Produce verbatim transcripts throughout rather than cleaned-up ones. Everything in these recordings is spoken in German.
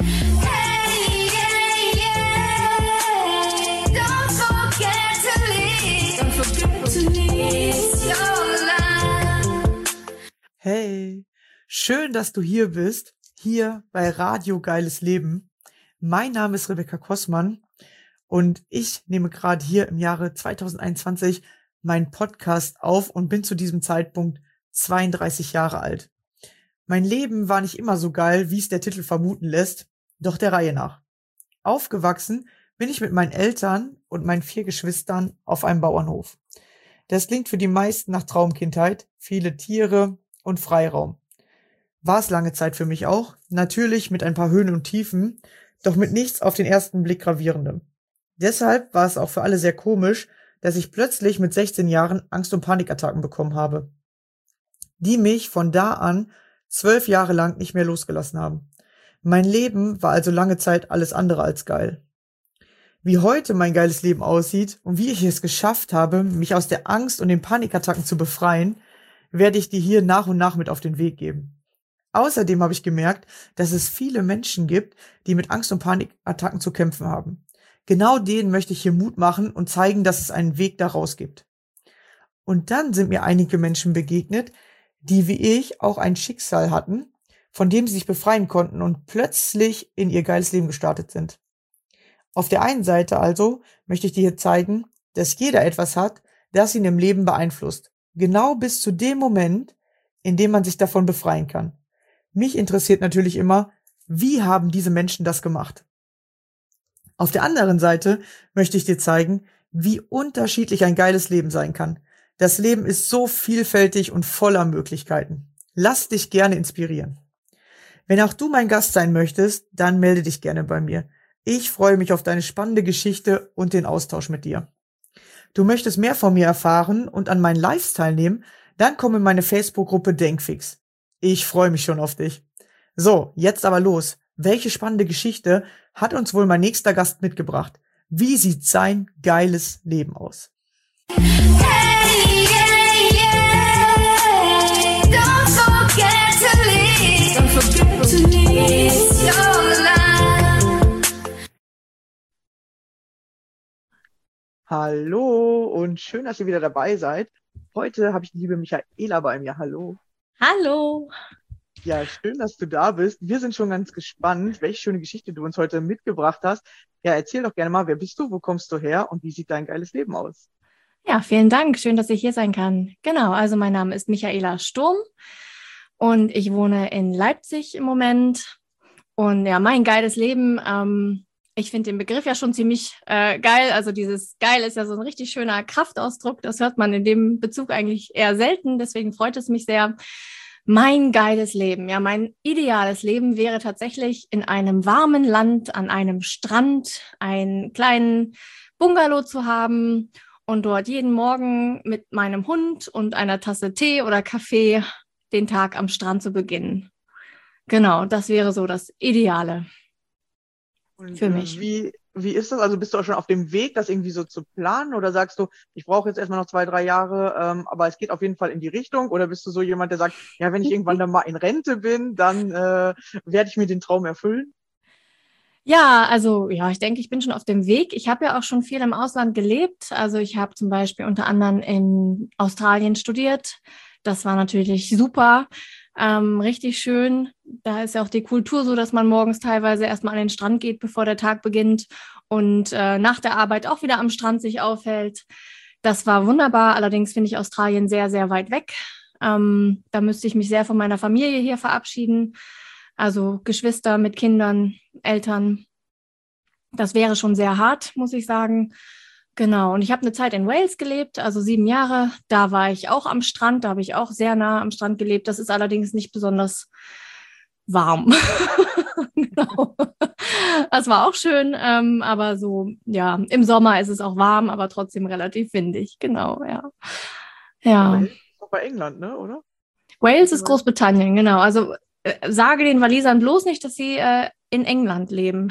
Hey, yeah, yeah. Don't forget to leave. Don't forget to leave your life. Hey, schön, dass du hier bist, hier bei Radio Geiles Leben. Mein Name ist Rebecca Kossmann und ich nehme gerade hier im Jahre zwanzig einundzwanzig meinen Podcast auf und bin zu diesem Zeitpunkt zweiunddreißig Jahre alt. Mein Leben war nicht immer so geil, wie es der Titel vermuten lässt, doch der Reihe nach. Aufgewachsen bin ich mit meinen Eltern und meinen vier Geschwistern auf einem Bauernhof. Das klingt für die meisten nach Traumkindheit, viele Tiere und Freiraum. War es lange Zeit für mich auch, natürlich mit ein paar Höhen und Tiefen, doch mit nichts auf den ersten Blick gravierendem. Deshalb war es auch für alle sehr komisch, dass ich plötzlich mit sechzehn Jahren Angst- und Panikattacken bekommen habe, die mich von da an zwölf Jahre lang nicht mehr losgelassen haben. Mein Leben war also lange Zeit alles andere als geil. Wie heute mein geiles Leben aussieht und wie ich es geschafft habe, mich aus der Angst und den Panikattacken zu befreien, werde ich dir hier nach und nach mit auf den Weg geben. Außerdem habe ich gemerkt, dass es viele Menschen gibt, die mit Angst- und Panikattacken zu kämpfen haben. Genau denen möchte ich hier Mut machen und zeigen, dass es einen Weg daraus gibt. Und dann sind mir einige Menschen begegnet, die wie ich auch ein Schicksal hatten, von dem sie sich befreien konnten und plötzlich in ihr geiles Leben gestartet sind. Auf der einen Seite also möchte ich dir hier zeigen, dass jeder etwas hat, das ihn im Leben beeinflusst. Genau bis zu dem Moment, in dem man sich davon befreien kann. Mich interessiert natürlich immer, wie haben diese Menschen das gemacht? Auf der anderen Seite möchte ich dir zeigen, wie unterschiedlich ein geiles Leben sein kann. Das Leben ist so vielfältig und voller Möglichkeiten. Lass dich gerne inspirieren. Wenn auch du mein Gast sein möchtest, dann melde dich gerne bei mir. Ich freue mich auf deine spannende Geschichte und den Austausch mit dir. Du möchtest mehr von mir erfahren und an meinen Lives teilnehmen, dann komm in meine Facebook-Gruppe Denkfix. Ich freue mich schon auf dich. So, jetzt aber los. Welche spannende Geschichte hat uns wohl mein nächster Gast mitgebracht? Wie sieht sein geiles Leben aus? Hey, yeah, yeah. Don't forget to leave. Don't forget to leave your life. Hallo und schön, dass ihr wieder dabei seid. Heute habe ich die liebe Michaela bei mir. Hallo. Hallo. Ja, schön, dass du da bist. Wir sind schon ganz gespannt, welche schöne Geschichte du uns heute mitgebracht hast. Ja, erzähl doch gerne mal, wer bist du, wo kommst du her und wie sieht dein geiles Leben aus? Ja, vielen Dank. Schön, dass ich hier sein kann. Genau, also mein Name ist Michaela Sturm und ich wohne in Leipzig im Moment. Und ja, mein geiles Leben, ähm, ich finde den Begriff ja schon ziemlich äh, geil. Also dieses geil ist ja so ein richtig schöner Kraftausdruck. Das hört man in dem Bezug eigentlich eher selten. Deswegen freut es mich sehr. Mein geiles Leben, ja, mein ideales Leben wäre tatsächlich in einem warmen Land an einem Strand einen kleinen Bungalow zu haben und dort jeden Morgen mit meinem Hund und einer Tasse Tee oder Kaffee den Tag am Strand zu beginnen. Genau, das wäre so das Ideale Und für mich. Wie, wie ist das? Also bist du auch schon auf dem Weg, das irgendwie so zu planen? Oder sagst du, ich brauche jetzt erstmal noch zwei, drei Jahre, ähm, aber es geht auf jeden Fall in die Richtung? Oder bist du so jemand, der sagt, ja, wenn ich irgendwann dann mal in Rente bin, dann äh, werde ich mir den Traum erfüllen? Ja, also ja, ich denke, ich bin schon auf dem Weg. Ich habe ja auch schon viel im Ausland gelebt. Also ich habe zum Beispiel unter anderem in Australien studiert. Das war natürlich super, ähm, richtig schön. Da ist ja auch die Kultur so, dass man morgens teilweise erstmal an den Strand geht, bevor der Tag beginnt und äh, nach der Arbeit auch wieder am Strand sich aufhält. Das war wunderbar. Allerdings finde ich Australien sehr, sehr weit weg. Ähm, da müsste ich mich sehr von meiner Familie hier verabschieden. Also Geschwister mit Kindern, Eltern. Das wäre schon sehr hart, muss ich sagen. Genau, und ich habe eine Zeit in Wales gelebt, also sieben Jahre. Da war ich auch am Strand, da habe ich auch sehr nah am Strand gelebt. Das ist allerdings nicht besonders warm. Genau. Das war auch schön, ähm, aber so, ja, im Sommer ist es auch warm, aber trotzdem relativ windig. Genau, ja. Ja. Wales ist doch bei England, ne, oder? Wales ist Großbritannien, genau. Also äh, sage den Walisern bloß nicht, dass sie äh, in England leben.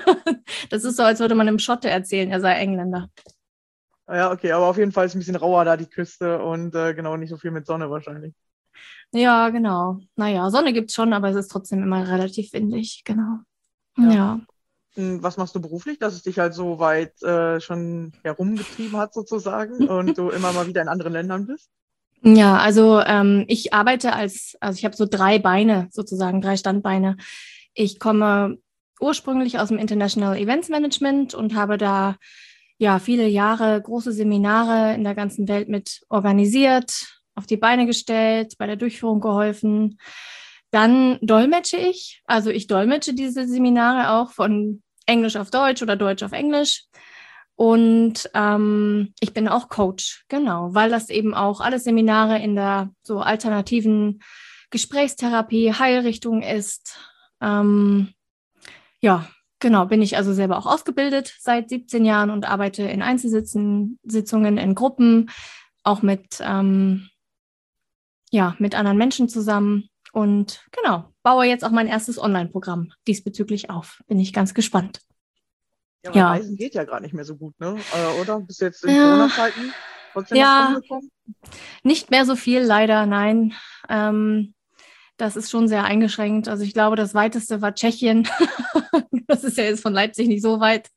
Das ist so, als würde man einem Schotte erzählen, er sei Engländer. Ja, okay, aber auf jeden Fall ist ein bisschen rauer da die Küste und äh, genau, nicht so viel mit Sonne wahrscheinlich. Ja, genau. Naja, Sonne gibt es schon, aber es ist trotzdem immer relativ windig, genau. Ja. Ja. Hm, Was machst du beruflich, dass es dich halt so weit äh, schon herumgetrieben hat sozusagen und du immer mal wieder in anderen Ländern bist? Ja, also ähm, ich arbeite als, also ich habe so drei Beine sozusagen, drei Standbeine. Ich komme ursprünglich aus dem International Events Management und habe da ja viele Jahre große Seminare in der ganzen Welt mit organisiert, auf die Beine gestellt, bei der Durchführung geholfen. Dann dolmetsche ich, also ich dolmetsche diese Seminare auch von Englisch auf Deutsch oder Deutsch auf Englisch. Und ähm, ich bin auch Coach, genau, weil das eben auch alle Seminare in der so alternativen Gesprächstherapie, Heilrichtung ist. Ähm, ja, genau, bin ich also selber auch ausgebildet seit siebzehn Jahren und arbeite in Einzelsitzungen, Sitzungen in Gruppen, auch mit, ähm, ja, mit anderen Menschen zusammen. Und genau, baue jetzt auch mein erstes Online-Programm diesbezüglich auf. Bin ich ganz gespannt. Ja, weil Ja. Reisen geht ja gar nicht mehr so gut, ne? Äh, oder? Bist du jetzt in Ja. Corona-Zeiten trotzdem noch Ja. rumgekommen? Nicht mehr so viel, leider, nein. Ähm, das ist schon sehr eingeschränkt. Also ich glaube, das weiteste war Tschechien. Das ist ja jetzt von Leipzig nicht so weit.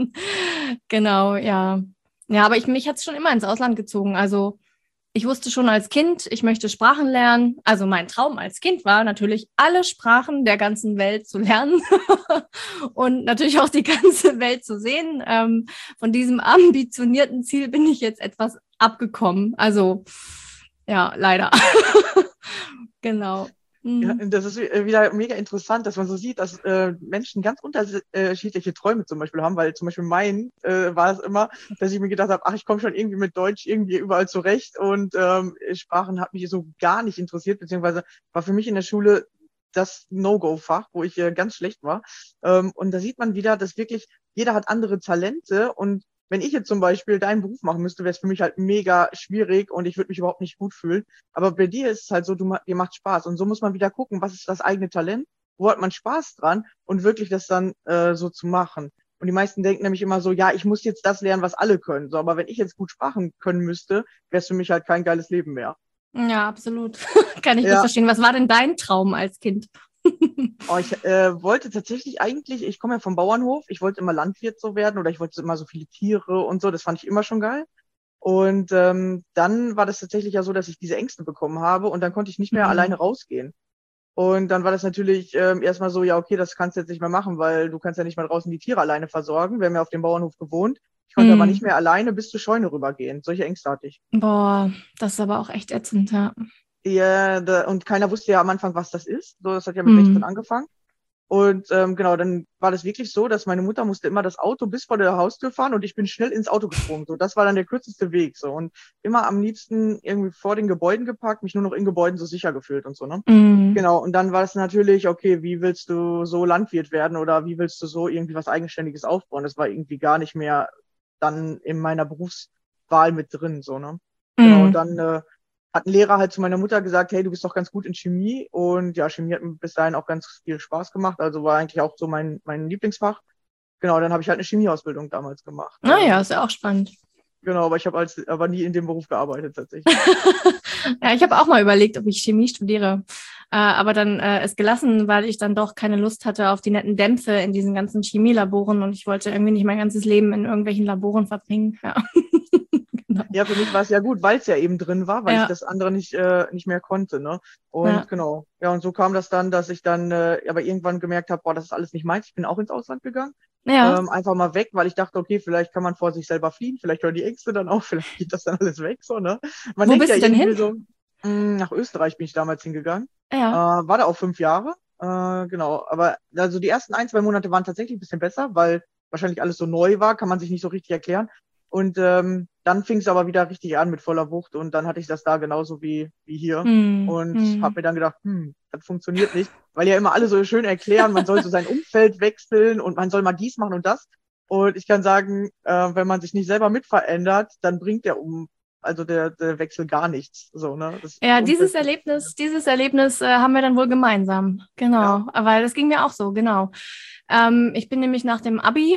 Genau, ja. Ja, aber ich, mich hat es schon immer ins Ausland gezogen. Also ich wusste schon als Kind, ich möchte Sprachen lernen. Also mein Traum als Kind war natürlich, alle Sprachen der ganzen Welt zu lernen und natürlich auch die ganze Welt zu sehen. Ähm, von diesem ambitionierten Ziel bin ich jetzt etwas abgekommen. Also ja, leider. Genau. Ja, Mhm. das ist äh, wieder mega interessant, dass man so sieht, dass äh, Menschen ganz unterschiedliche Träume zum Beispiel haben, weil zum Beispiel mein äh, war es immer, dass ich mir gedacht habe, ach, ich komme schon irgendwie mit Deutsch irgendwie überall zurecht und ähm, Sprachen hat mich so gar nicht interessiert, beziehungsweise war für mich in der Schule das No-Go-Fach, wo ich äh, ganz schlecht war. Ähm, und da sieht man wieder, dass wirklich jeder hat andere Talente und wenn ich jetzt zum Beispiel deinen Beruf machen müsste, wäre es für mich halt mega schwierig und ich würde mich überhaupt nicht gut fühlen. Aber bei dir ist es halt so, du, ma- dir macht Spaß. Und so muss man wieder gucken, was ist das eigene Talent, wo hat man Spaß dran und wirklich das dann äh, so zu machen. Und die meisten denken nämlich immer so, ja, ich muss jetzt das lernen, was alle können. So, aber wenn ich jetzt gut Sprachen können müsste, wäre es für mich halt kein geiles Leben mehr. Ja, absolut. Kann ich gut Ja, verstehen. Was war denn dein Traum als Kind? oh, ich äh, wollte tatsächlich eigentlich, ich komme ja vom Bauernhof, ich wollte immer Landwirt so werden oder ich wollte immer so viele Tiere und so, das fand ich immer schon geil. Und ähm, dann war das tatsächlich ja so, dass ich diese Ängste bekommen habe und dann konnte ich nicht mehr alleine Mhm. rausgehen. Und dann war das natürlich ähm, erstmal so, ja, okay, das kannst du jetzt nicht mehr machen, weil du kannst ja nicht mal draußen die Tiere alleine versorgen. Wir haben ja auf dem Bauernhof gewohnt. Ich konnte aber nicht Mhm. mehr alleine bis zur Scheune rübergehen. Solche Ängste hatte ich. Boah, das ist aber auch echt ätzend, ja. Ja, da, und keiner wusste ja am Anfang, was das ist. So, das hat ja mit sechzehn Mhm. angefangen. Und ähm, genau, dann war das wirklich so, dass meine Mutter musste immer das Auto bis vor der Haustür fahren und ich bin schnell ins Auto gesprungen. So, das war dann der kürzeste Weg. So und immer am liebsten irgendwie vor den Gebäuden geparkt, mich nur noch in Gebäuden so sicher gefühlt und so, ne? Mhm. Genau, und dann war es natürlich, okay, wie willst du so Landwirt werden oder wie willst du so irgendwie was Eigenständiges aufbauen? Das war irgendwie gar nicht mehr dann in meiner Berufswahl mit drin, so, ne? Genau, und Mhm. dann äh, hat ein Lehrer halt zu meiner Mutter gesagt, hey, du bist doch ganz gut in Chemie. Und ja, Chemie hat mir bis dahin auch ganz viel Spaß gemacht. Also war eigentlich auch so mein, mein Lieblingsfach. Genau, dann habe ich halt eine Chemieausbildung damals gemacht. Naja, Ähm, ist ja auch spannend. genau, aber ich habe als aber nie in dem Beruf gearbeitet tatsächlich. Ja, ich habe auch mal überlegt, ob ich Chemie studiere, äh, aber dann äh, es gelassen, weil ich dann doch keine Lust hatte auf die netten Dämpfe in diesen ganzen Chemielaboren und ich wollte irgendwie nicht mein ganzes Leben in irgendwelchen Laboren verbringen. Ja, genau. Ja, für mich war es ja gut, weil es ja eben drin war, weil ich Ja, das andere nicht, äh, nicht mehr konnte, ne? Und ja, genau, ja, und so kam das dann, dass ich dann äh, aber irgendwann gemerkt habe, boah, das ist alles nicht meins. Ich bin auch ins Ausland gegangen. ja. Ähm, einfach mal weg, weil ich dachte, okay, vielleicht kann man vor sich selber fliehen, vielleicht hören die Ängste dann auf, vielleicht geht das dann alles weg, so, ne? Man Wo denkt bist ja du denn irgendwie hin? so, mh, nach Österreich bin ich damals hingegangen. Äh, Ja. war da auch fünf Jahre. Äh, genau, aber also die ersten ein, zwei Monate waren tatsächlich ein bisschen besser, weil wahrscheinlich alles so neu war, kann man sich nicht so richtig erklären. Und ähm, dann fing es aber wieder richtig an mit voller Wucht und dann hatte ich das da genauso wie, wie hier Hm, und habe hm. mir dann gedacht, hm, das funktioniert nicht, weil ja immer alle so schön erklären, man soll so sein Umfeld wechseln und man soll mal dies machen und das. Und ich kann sagen, äh, wenn man sich nicht selber mit verändert, dann bringt der um, also der, der Wechsel gar nichts. So, ne? Das Ja, dieses Umfeld, Erlebnis, dieses Erlebnis äh, haben wir dann wohl gemeinsam. ja. Genau, weil das ging mir auch so, genau. Ähm, ich bin nämlich nach dem Abi,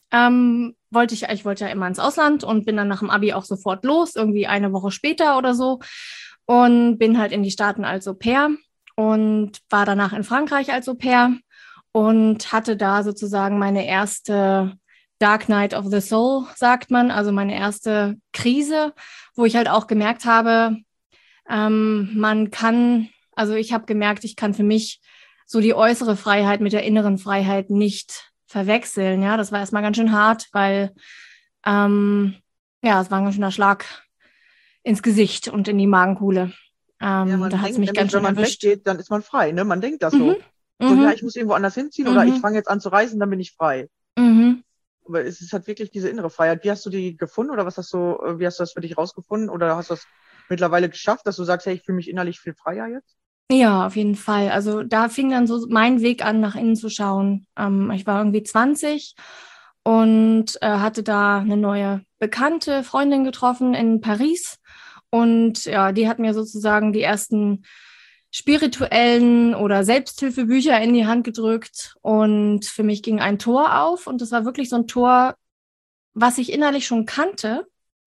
ähm, wollte ich, ich wollte ja immer ins Ausland und bin dann nach dem Abi auch sofort los, irgendwie eine Woche später oder so. Und bin halt in die Staaten als Au pair und war danach in Frankreich als Au pair. und hatte da sozusagen meine erste Dark Night of the Soul, sagt man, also meine erste Krise, wo ich halt auch gemerkt habe, ähm, man kann, also ich habe gemerkt, ich kann für mich so die äußere Freiheit mit der inneren Freiheit nicht verwechseln. Ja, das war erstmal ganz schön hart, weil ähm, ja, es war ein ganz schöner Schlag ins Gesicht und in die Magenkuhle. Ähm, Ja, man da hat es denkt mich nämlich, ganz wenn schön man erwischt. weggeht, dann ist man frei, ne? Man denkt das Mhm. so. So, Mhm. ja, ich muss irgendwo anders hinziehen oder ich Mhm. fange jetzt an zu reisen, dann bin ich frei. Mhm. Aber es ist halt wirklich diese innere Freiheit. Wie hast du die gefunden oder was hast du, äh, wie hast du das für dich rausgefunden? Oder hast du das mittlerweile geschafft, dass du sagst, hey, ich fühle mich innerlich viel freier jetzt? Ja, auf jeden Fall. Also da fing dann so mein Weg an, nach innen zu schauen. Ähm, ich war irgendwie zwanzig und äh, hatte da eine neue bekannte Freundin getroffen in Paris. Und ja, die hat mir sozusagen die ersten spirituellen oder Selbsthilfebücher in die Hand gedrückt. Und für mich ging ein Tor auf. Und das war wirklich so ein Tor, was ich innerlich schon kannte.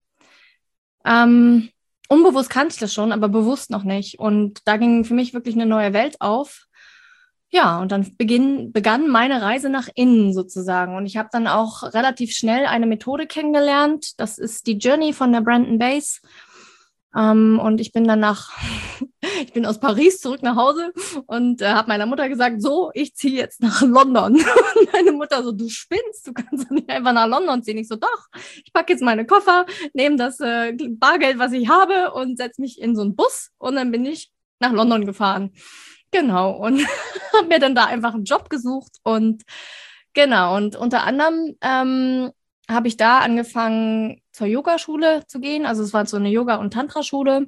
Ähm, unbewusst kannte ich das schon, aber bewusst noch nicht. Und da ging für mich wirklich eine neue Welt auf. Ja, und dann beginn, begann meine Reise nach innen sozusagen. Und ich habe dann auch relativ schnell eine Methode kennengelernt. Das ist die Journey von der Brandon Bass. Ähm, und ich bin dann nach, ich bin aus Paris zurück nach Hause und äh, habe meiner Mutter gesagt, so, ich ziehe jetzt nach London. Und meine Mutter so, du spinnst, du kannst doch nicht einfach nach London ziehen. Ich so, doch, ich packe jetzt meine Koffer, nehme das äh, Bargeld, was ich habe und setze mich in so einen Bus und dann bin ich nach London gefahren. Genau, und habe mir dann da einfach einen Job gesucht und genau, und unter anderem ähm, habe ich da angefangen, zur Yogaschule zu gehen. Also es war so eine Yoga- und Tantra-Schule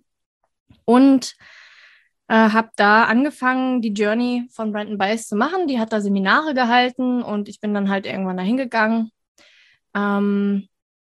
und äh, habe da angefangen, die Journey von Brandon Bass zu machen. Die hat da Seminare gehalten und ich bin dann halt irgendwann dahin gegangen. Ähm,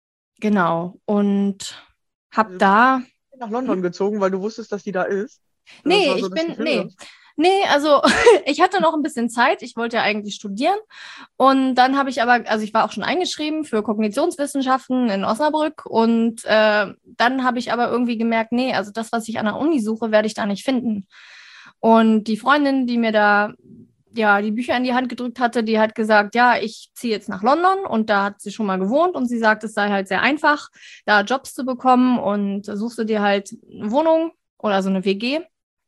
genau, und habe Also, da... ich bin nach London gezogen, weil du wusstest, dass die da ist. Das Nee, war so ich das bin, Gefühl, nee, oder? nee, also ich hatte noch ein bisschen Zeit. Ich wollte ja eigentlich studieren. Und dann habe ich aber, also ich war auch schon eingeschrieben für Kognitionswissenschaften in Osnabrück. Und äh, dann habe ich aber irgendwie gemerkt, nee, also das, was ich an der Uni suche, werde ich da nicht finden. Und die Freundin, die mir da ja die Bücher in die Hand gedrückt hatte, die hat gesagt, ja, ich ziehe jetzt nach London und da hat sie schon mal gewohnt und sie sagt, es sei halt sehr einfach, da Jobs zu bekommen und suchst du dir halt eine Wohnung oder so eine W G.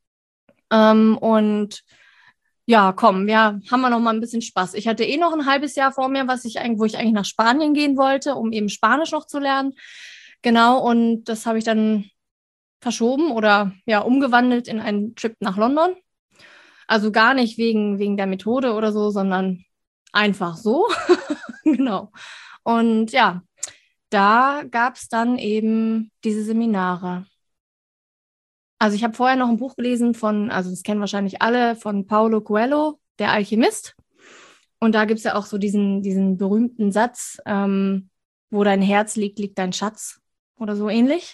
Ähm, und ja, komm, ja, haben wir noch mal ein bisschen Spaß. Ich hatte eh noch ein halbes Jahr vor mir, was ich eigentlich, wo ich eigentlich nach Spanien gehen wollte, um eben Spanisch noch zu lernen. Genau, und das habe ich dann verschoben oder ja, umgewandelt in einen Trip nach London. Also gar nicht wegen, wegen der Methode oder so, sondern einfach so. Genau. Und ja, da gab es dann eben diese Seminare. Also ich habe vorher noch ein Buch gelesen von, also das kennen wahrscheinlich alle, von Paulo Coelho, Der Alchemist. Und da gibt es ja auch so diesen, diesen berühmten Satz, ähm, wo dein Herz liegt, liegt dein Schatz oder so ähnlich.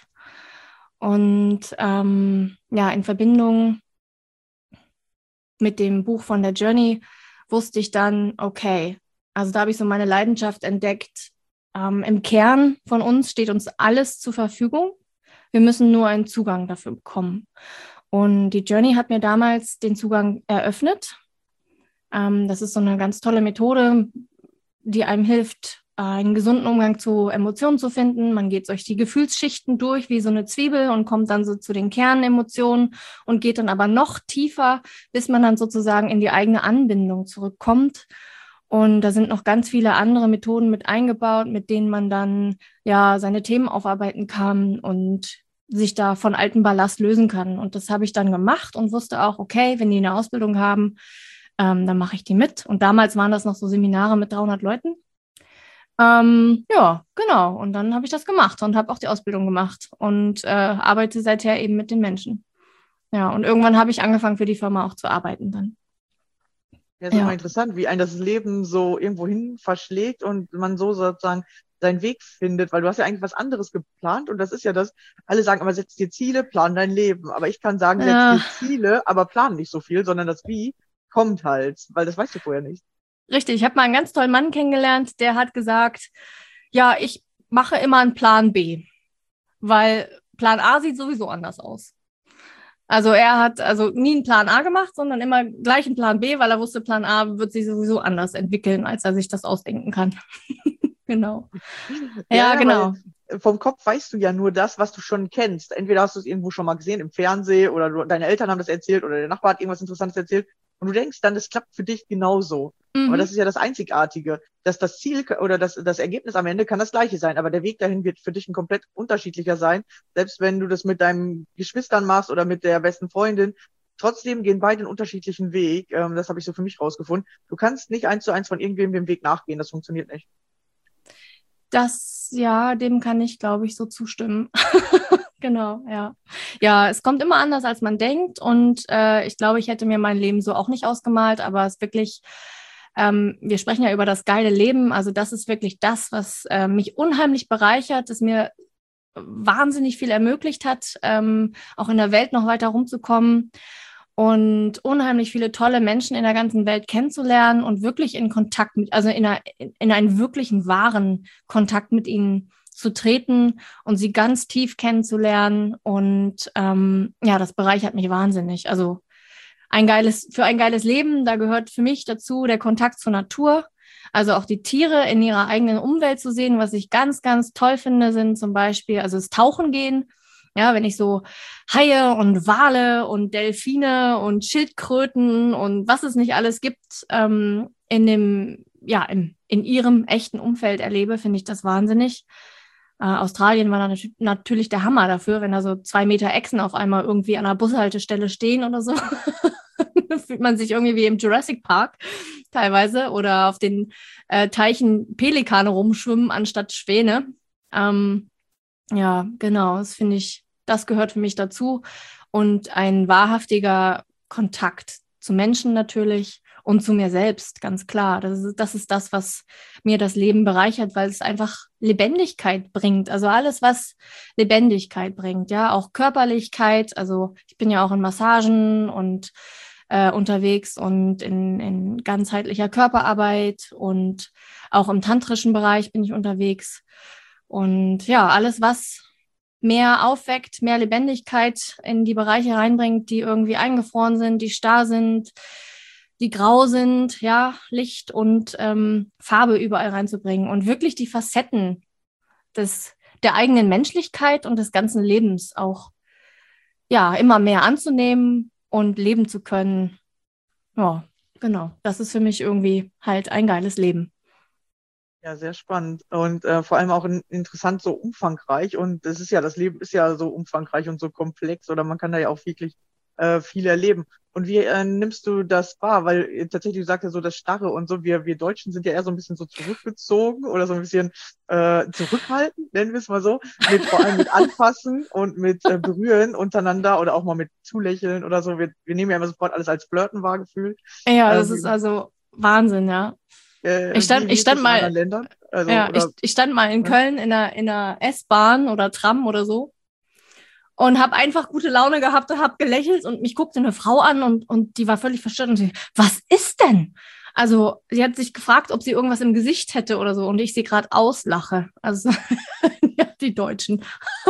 Und ähm, ja, in Verbindung mit dem Buch von der Journey wusste ich dann, okay, also da habe ich so meine Leidenschaft entdeckt. Ähm, im Kern von uns steht uns alles zur Verfügung. Wir müssen nur einen Zugang dafür bekommen. Und die Journey hat mir damals den Zugang eröffnet. Ähm, das ist so eine ganz tolle Methode, die einem hilft, einen gesunden Umgang zu Emotionen zu finden. Man geht durch die Gefühlsschichten durch wie so eine Zwiebel und kommt dann so zu den Kernemotionen und geht dann aber noch tiefer, bis man dann sozusagen in die eigene Anbindung zurückkommt. Und da sind noch ganz viele andere Methoden mit eingebaut, mit denen man dann ja seine Themen aufarbeiten kann und sich da von altem Ballast lösen kann. Und das habe ich dann gemacht und wusste auch, okay, wenn die eine Ausbildung haben, ähm, dann mache ich die mit. Und damals waren das noch so Seminare mit dreihundert Leuten. Ähm, ja, genau. Und dann habe ich das gemacht und habe auch die Ausbildung gemacht und äh, arbeite seither eben mit den Menschen. Ja, und irgendwann habe ich angefangen, für die Firma auch zu arbeiten dann. Ja, ist immer Ja. interessant, wie ein das Leben so irgendwo hin verschlägt und man so sozusagen seinen Weg findet, weil du hast ja eigentlich was anderes geplant und das ist ja das, alle sagen aber setz dir Ziele, plan dein Leben, aber ich kann sagen, setz Ja, dir Ziele, aber plan nicht so viel, sondern das Wie kommt halt, weil das weißt du vorher nicht. richtig. Ich habe mal einen ganz tollen Mann kennengelernt, der hat gesagt, ja, ich mache immer einen Plan B, weil Plan A sieht sowieso anders aus. Also er hat also nie einen Plan A gemacht, sondern immer gleich einen Plan B, weil er wusste, Plan A wird sich sowieso anders entwickeln, als er sich das ausdenken kann. Genau. Ja, Ja, ja, genau. weil vom Kopf weißt du ja nur das, was du schon kennst. Entweder hast du es irgendwo schon mal gesehen im Fernsehen oder du, deine Eltern haben das erzählt oder der Nachbar hat irgendwas Interessantes erzählt und du denkst dann, das klappt für dich genauso. Aber Mhm. das ist ja das Einzigartige, dass das Ziel ka- oder das, das Ergebnis am Ende kann das gleiche sein, aber der Weg dahin wird für dich ein komplett unterschiedlicher sein. Selbst wenn du das mit deinen Geschwistern machst oder mit der besten Freundin, trotzdem gehen beide einen unterschiedlichen Weg. Ähm, das habe ich so für mich rausgefunden. Du kannst nicht eins zu eins von irgendwem dem Weg nachgehen, das funktioniert nicht. Das, ja, dem kann ich, glaube ich, so zustimmen. Genau, ja. Ja, es kommt immer anders, als man denkt. Und äh, ich glaube, ich hätte mir mein Leben so auch nicht ausgemalt, aber es ist wirklich, ähm, wir sprechen ja über das geile Leben. Also das ist wirklich das, was äh, mich unheimlich bereichert, das mir wahnsinnig viel ermöglicht hat, ähm, auch in der Welt noch weiter rumzukommen und unheimlich viele tolle Menschen in der ganzen Welt kennenzulernen und wirklich in Kontakt mit, also in, einer, in einen wirklichen wahren Kontakt mit ihnen zu treten und sie ganz tief kennenzulernen. Und ähm, ja, das bereichert mich wahnsinnig. Also ein geiles, für ein geiles Leben, da gehört für mich dazu der Kontakt zur Natur. Also auch die Tiere in ihrer eigenen Umwelt zu sehen, was ich ganz, ganz toll finde, sind zum Beispiel, also das Tauchen gehen. Ja, wenn ich so Haie und Wale und Delfine und Schildkröten und was es nicht alles gibt, ähm, in dem, ja, in, in ihrem echten Umfeld erlebe, finde ich das wahnsinnig. Äh, Australien war dann natürlich der Hammer dafür, wenn da so zwei Meter Echsen auf einmal irgendwie an einer Bushaltestelle stehen oder so. Da fühlt man sich irgendwie wie im Jurassic Park teilweise oder auf den äh, Teichen Pelikane rumschwimmen anstatt Schwäne. Ähm, ja, genau, das finde ich, das gehört für mich dazu. Und ein wahrhaftiger Kontakt zu Menschen natürlich und zu mir selbst, ganz klar. Das ist, das ist das, was mir das Leben bereichert, weil es einfach Lebendigkeit bringt. Also alles, was Lebendigkeit bringt, ja, auch Körperlichkeit. Also ich bin ja auch in Massagen und äh, unterwegs und in, in ganzheitlicher Körperarbeit und auch im tantrischen Bereich bin ich unterwegs. Und ja, alles, was mehr aufweckt, mehr Lebendigkeit in die Bereiche reinbringt, die irgendwie eingefroren sind, die starr sind, die grau sind, ja, Licht und ähm, Farbe überall reinzubringen und wirklich die Facetten des, der eigenen Menschlichkeit und des ganzen Lebens auch, ja, immer mehr anzunehmen und leben zu können. Ja, genau. Das ist für mich irgendwie halt ein geiles Leben. Ja, sehr spannend und äh, vor allem auch in, interessant, so umfangreich. Und das ist ja, das Leben ist ja so umfangreich und so komplex oder man kann da ja auch wirklich äh, viel erleben. Und wie äh, nimmst du das wahr? Weil äh, tatsächlich, du sagst ja so das Starre und so, wir, wir Deutschen sind ja eher so ein bisschen so zurückgezogen oder so ein bisschen äh, zurückhaltend, nennen wir es mal so, mit vor allem mit Anfassen und mit äh, Berühren untereinander oder auch mal mit Zulächeln oder so. Wir, wir nehmen ja immer sofort alles als Flirten wahr gefühlt. Ja, das ist Ähm, also Wahnsinn, ja. äh, Ich stand, wie, wie ich ist das stand in anderen mal, Ländern? Also, ja, ich, oder, ich stand mal in ne? Köln in einer, in einer S-Bahn oder Tram oder so und habe einfach gute Laune gehabt und habe gelächelt und mich guckte eine Frau an und, und die war völlig verstört und sie, was ist denn? Also sie hat sich gefragt, ob sie irgendwas im Gesicht hätte oder so und ich sie gerade auslache. Also ja, die Deutschen.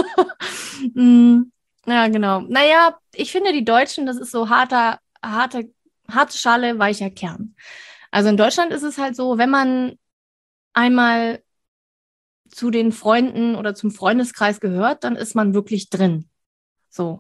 mm, ja, genau. Naja, ich finde die Deutschen, das ist so harter, harte, harte Schale, weicher Kern. Also in Deutschland ist es halt so, wenn man einmal zu den Freunden oder zum Freundeskreis gehört, dann ist man wirklich drin. So.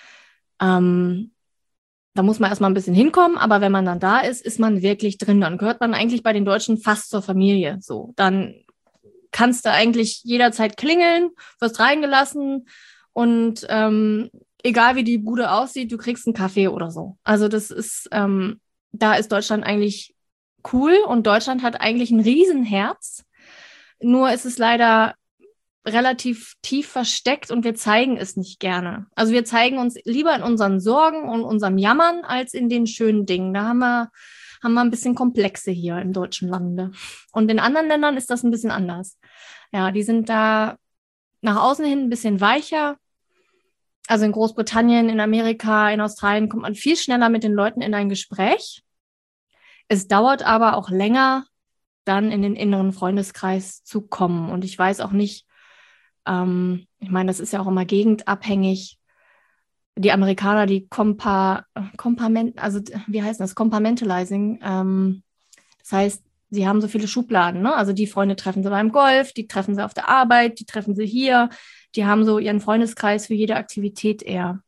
Ähm, da muss man erstmal ein bisschen hinkommen, aber wenn man dann da ist, ist man wirklich drin. Dann gehört man eigentlich bei den Deutschen fast zur Familie. So, dann kannst du eigentlich jederzeit klingeln, wirst reingelassen und ähm, egal wie die Bude aussieht, du kriegst einen Kaffee oder so. Also das ist, ähm, da ist Deutschland eigentlich cool und Deutschland hat eigentlich ein Riesenherz. Nur ist es leider relativ tief versteckt und wir zeigen es nicht gerne. Also wir zeigen uns lieber in unseren Sorgen und unserem Jammern als in den schönen Dingen. Da haben wir, haben wir ein bisschen Komplexe hier im deutschen Lande. Und in anderen Ländern ist das ein bisschen anders. Ja, die sind da nach außen hin ein bisschen weicher. Also in Großbritannien, in Amerika, in Australien kommt man viel schneller mit den Leuten in ein Gespräch. Es dauert aber auch länger, dann in den inneren Freundeskreis zu kommen. Und ich weiß auch nicht, ähm, ich meine, das ist ja auch immer gegendabhängig, die Amerikaner, die Compa, Compament, also wie heißt das? Compartmentalizing. Ähm, das heißt, sie haben so viele Schubladen, ne? Also die Freunde treffen sie beim Golf, die treffen sie auf der Arbeit, die treffen sie hier. Die haben so ihren Freundeskreis für jede Aktivität eher.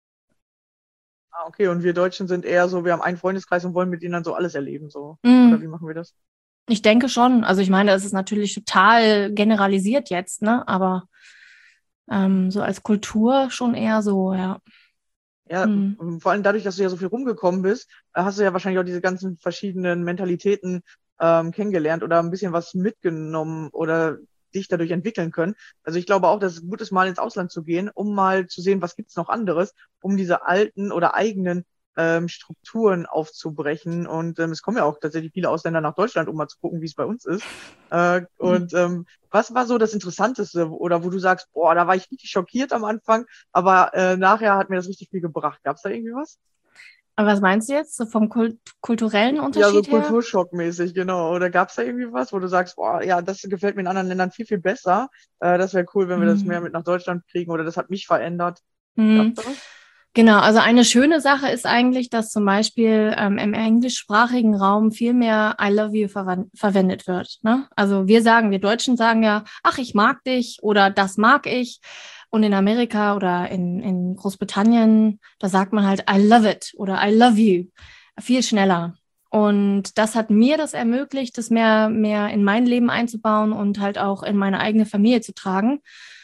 Ah, okay, und wir Deutschen sind eher so, wir haben einen Freundeskreis und wollen mit ihnen dann so alles erleben, so. Mm. Oder wie machen wir das? Ich denke schon. Also ich meine, das ist natürlich total generalisiert jetzt, ne? Aber ähm, so als Kultur schon eher so, ja. Ja, Hm. vor allem dadurch, dass du ja so viel rumgekommen bist, äh, hast du ja wahrscheinlich auch diese ganzen verschiedenen Mentalitäten ähm, kennengelernt oder ein bisschen was mitgenommen oder dich dadurch entwickeln können. Also ich glaube auch, dass es gut ist, mal ins Ausland zu gehen, um mal zu sehen, was gibt's noch anderes, um diese alten oder eigenen ähm, Strukturen aufzubrechen. Und ähm, es kommen ja auch tatsächlich viele Ausländer nach Deutschland, um mal zu gucken, wie es bei uns ist. Äh, und ähm, was war so das Interessanteste oder wo du sagst, boah, da war ich richtig schockiert am Anfang, aber äh, nachher hat mir das richtig viel gebracht. Gab's da irgendwie was? Aber was meinst du jetzt? So vom Kult- kulturellen Ja, so Unterschied her? Kulturschockmäßig, genau. Oder gab's da irgendwie was, wo du sagst, boah, ja, das gefällt mir in anderen Ländern viel, viel besser. Äh, das wäre cool, wenn wir das Hm. mehr mit nach Deutschland kriegen oder das hat mich verändert. Hm. Gab's da was? Genau, also eine schöne Sache ist eigentlich, dass zum Beispiel ähm, im englischsprachigen Raum viel mehr I love you verwan- verwendet wird. Ne? Also wir sagen, wir Deutschen sagen ja, ach, ich mag dich oder das mag ich. Und in Amerika oder in, in Großbritannien, da sagt man halt I love it oder I love you viel schneller. Und das hat mir das ermöglicht, das mehr, mehr in mein Leben einzubauen und halt auch in meine eigene Familie zu tragen.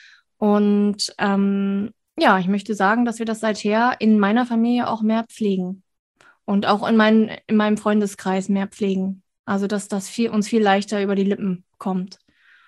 Und ähm, ja, ich möchte sagen, dass wir das seither in meiner Familie auch mehr pflegen und auch in, mein, in meinem Freundeskreis mehr pflegen. Also, dass das viel, uns viel leichter über die Lippen kommt.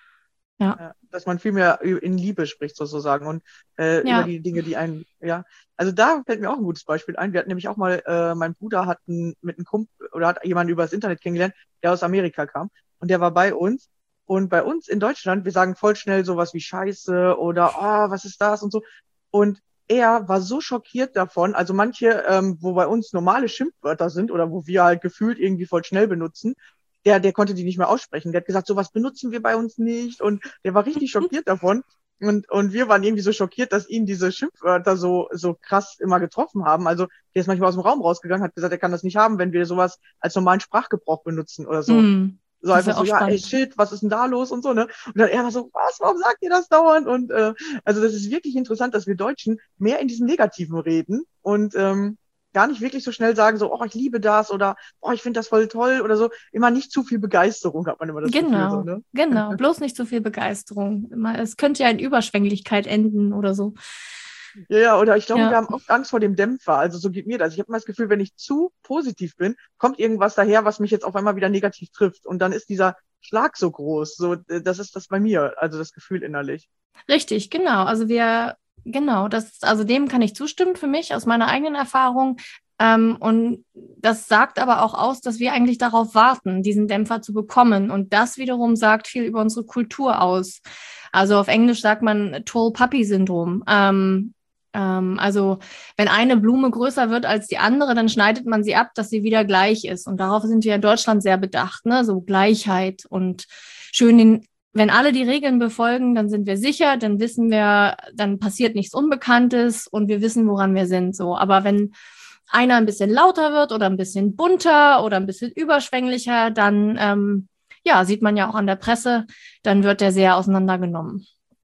Ja. Ja, dass man viel mehr ü- in Liebe spricht sozusagen und äh, über Ja. die Dinge, die einen, ja, also da fällt mir auch ein gutes Beispiel ein. Wir hatten nämlich auch mal, äh, mein Bruder hat einen, mit einem Kumpel oder hat jemanden über das Internet kennengelernt, der aus Amerika kam und der war bei uns und bei uns in Deutschland, wir sagen voll schnell sowas wie Scheiße oder oh, was ist das und so und er war so schockiert davon, also manche, ähm, wo bei uns normale Schimpfwörter sind oder wo wir halt gefühlt irgendwie voll schnell benutzen, der, der konnte die nicht mehr aussprechen. Der hat gesagt, sowas benutzen wir bei uns nicht. Und der war richtig schockiert davon. Und, und wir waren irgendwie so schockiert, dass ihn diese Schimpfwörter so, so krass immer getroffen haben. Also, der ist manchmal aus dem Raum rausgegangen, hat gesagt, er kann das nicht haben, wenn wir sowas als normalen Sprachgebrauch benutzen oder so. Hm. So Das einfach wäre so, auch ja, ey, spannend. shit, was ist denn da los und so, ne? Und dann er war so, was, warum sagt ihr das dauernd? Und äh, also das ist wirklich interessant, dass wir Deutschen mehr in diesem Negativen reden und ähm, gar nicht wirklich so schnell sagen, so, oh, ich liebe das oder oh, ich finde das voll toll oder so. Immer nicht zu viel Begeisterung, hat man immer das Gefühl, so, Genau, ne? genau. Bloß nicht zu viel Begeisterung. Immer- Es könnte ja in Überschwänglichkeit enden oder so. Ja, ja, oder ich glaube, Ja. wir haben oft Angst vor dem Dämpfer. Also so geht mir das. Ich habe immer das Gefühl, wenn ich zu positiv bin, kommt irgendwas daher, was mich jetzt auf einmal wieder negativ trifft. Und dann ist dieser Schlag so groß. So, äh, das ist das bei mir, also das Gefühl innerlich. Richtig, genau. Also wir, genau, das, also dem kann ich zustimmen für mich aus meiner eigenen Erfahrung. Ähm, und das sagt aber auch aus, dass wir eigentlich darauf warten, diesen Dämpfer zu bekommen. Und das wiederum sagt viel über unsere Kultur aus. Also auf Englisch sagt man Tall Puppy Syndrom. Ähm, ähm, also wenn eine Blume größer wird als die andere, dann schneidet man sie ab, dass sie wieder gleich ist. Und darauf sind wir in Deutschland sehr bedacht, ne? So Gleichheit und schön den wenn alle die Regeln befolgen, dann sind wir sicher, dann wissen wir, dann passiert nichts Unbekanntes und wir wissen, woran wir sind. So, aber wenn einer ein bisschen lauter wird oder ein bisschen bunter oder ein bisschen überschwänglicher, dann ähm, ja, sieht man ja auch an der Presse, dann wird der sehr auseinandergenommen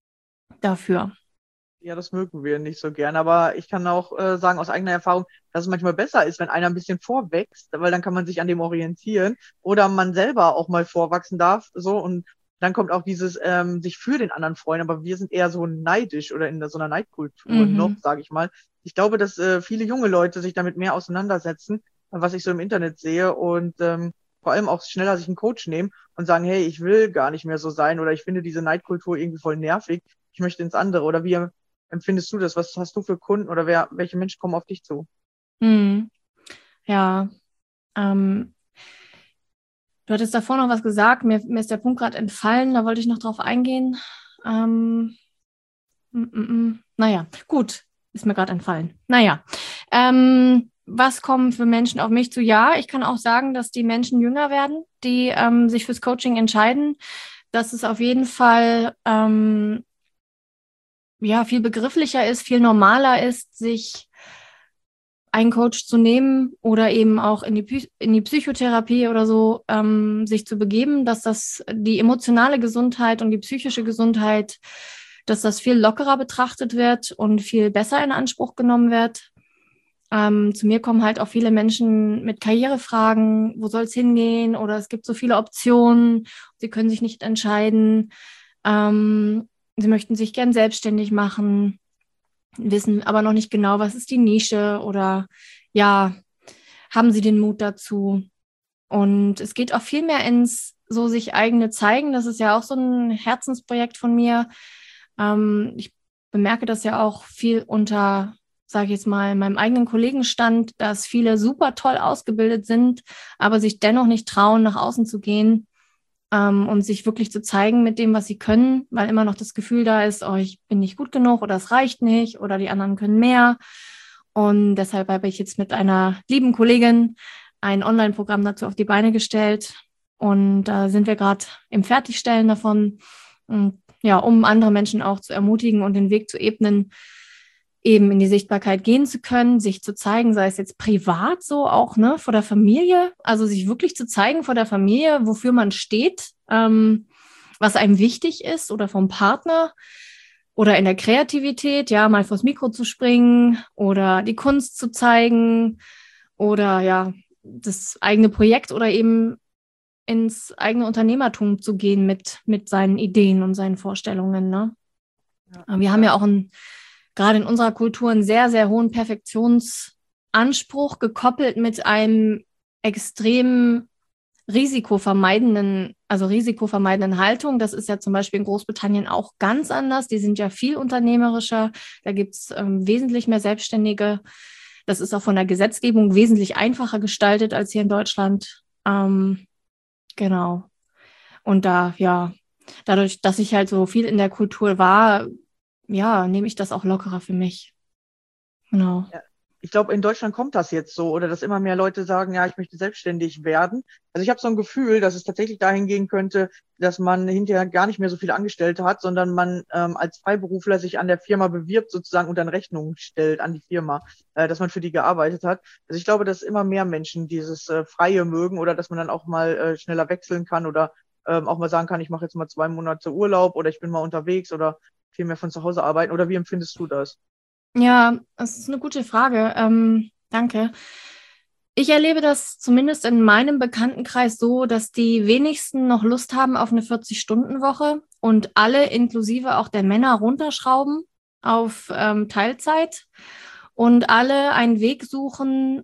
dafür. Ja, das mögen wir nicht so gern. Aber ich kann auch äh, sagen aus eigener Erfahrung, dass es manchmal besser ist, wenn einer ein bisschen vorwächst, weil dann kann man sich an dem orientieren oder man selber auch mal vorwachsen darf. So und dann kommt auch dieses ähm, sich für den anderen freuen, aber wir sind eher so neidisch oder in so einer Neidkultur Mhm. noch, sage ich mal. Ich glaube, dass äh, viele junge Leute sich damit mehr auseinandersetzen, was ich so im Internet sehe und ähm, vor allem auch schneller sich einen Coach nehmen und sagen, hey, ich will gar nicht mehr so sein oder ich finde diese Neidkultur irgendwie voll nervig, ich möchte ins andere. Oder wie empfindest du das? Was hast du für Kunden oder wer, welche Menschen kommen auf dich zu? Mhm. Ja, ähm, du hattest davor noch was gesagt, mir, mir ist der Punkt gerade entfallen, da wollte ich noch drauf eingehen. Ähm, mm, mm, mm. Naja, gut, ist mir gerade entfallen. Naja, ähm, was kommen für Menschen auf mich zu? Ja, ich kann auch sagen, dass die Menschen jünger werden, die ähm, sich fürs Coaching entscheiden, dass es auf jeden Fall ähm, ja viel begrifflicher ist, viel normaler ist, sich einen Coach zu nehmen oder eben auch in die, Psy- in die Psychotherapie oder so ähm, sich zu begeben, dass das die emotionale Gesundheit und die psychische Gesundheit, dass das viel lockerer betrachtet wird und viel besser in Anspruch genommen wird. Ähm, zu mir kommen halt auch viele Menschen mit Karrierefragen, wo soll es hingehen oder es gibt so viele Optionen, sie können sich nicht entscheiden, ähm, sie möchten sich gern selbstständig machen, wissen aber noch nicht genau, was ist die Nische oder ja, haben sie den Mut dazu. Und es geht auch viel mehr ins so sich eigene zeigen, das ist ja auch so ein Herzensprojekt von mir. Ähm, ich bemerke das ja auch viel unter, sage ich jetzt mal, meinem eigenen Kollegenstand, dass viele super toll ausgebildet sind, aber sich dennoch nicht trauen, nach außen zu gehen ähm, und sich wirklich zu zeigen mit dem, was sie können, weil immer noch das Gefühl da ist, oh, ich bin nicht gut genug oder es reicht nicht oder die anderen können mehr. Und deshalb habe ich jetzt mit einer lieben Kollegin ein Online-Programm dazu auf die Beine gestellt. Und da sind wir gerade im Fertigstellen davon, und, ja, um andere Menschen auch zu ermutigen und den Weg zu ebnen, eben in die Sichtbarkeit gehen zu können, sich zu zeigen, sei es jetzt privat so auch, ne, vor der Familie, also sich wirklich zu zeigen vor der Familie, wofür man steht, ähm, was einem wichtig ist oder vom Partner oder in der Kreativität, ja, mal vors Mikro zu springen oder die Kunst zu zeigen oder ja, das eigene Projekt oder eben ins eigene Unternehmertum zu gehen mit, mit seinen Ideen und seinen Vorstellungen, ne? Ja, wir haben ja auch ein gerade in unserer Kultur einen sehr, sehr hohen Perfektionsanspruch, gekoppelt mit einem extrem risikovermeidenden, also risikovermeidenden Haltung. Das ist ja zum Beispiel in Großbritannien auch ganz anders. Die sind ja viel unternehmerischer. Da gibt es ähm, wesentlich mehr Selbstständige. Das ist auch von der Gesetzgebung wesentlich einfacher gestaltet als hier in Deutschland. Ähm, genau. Und da, ja, dadurch, dass ich halt so viel in der Kultur war, ja, nehme ich das auch lockerer für mich. Genau. Ja. Ich glaube, in Deutschland kommt das jetzt so, oder dass immer mehr Leute sagen, ja, ich möchte selbstständig werden. Also ich habe so ein Gefühl, dass es tatsächlich dahin gehen könnte, dass man hinterher gar nicht mehr so viele Angestellte hat, sondern man ähm, als Freiberufler sich an der Firma bewirbt sozusagen und dann Rechnungen stellt an die Firma, äh, dass man für die gearbeitet hat. Also ich glaube, dass immer mehr Menschen dieses äh, Freie mögen oder dass man dann auch mal äh, schneller wechseln kann oder ähm, auch mal sagen kann, ich mache jetzt mal zwei Monate Urlaub oder ich bin mal unterwegs oder viel mehr von zu Hause arbeiten. Oder wie empfindest du das? Ja, das ist eine gute Frage. Ähm, danke. Ich erlebe das zumindest in meinem Bekanntenkreis so, dass die wenigsten noch Lust haben auf eine vierzig-Stunden-Woche und alle, inklusive auch der Männer, runterschrauben auf ähm, Teilzeit und alle einen Weg suchen,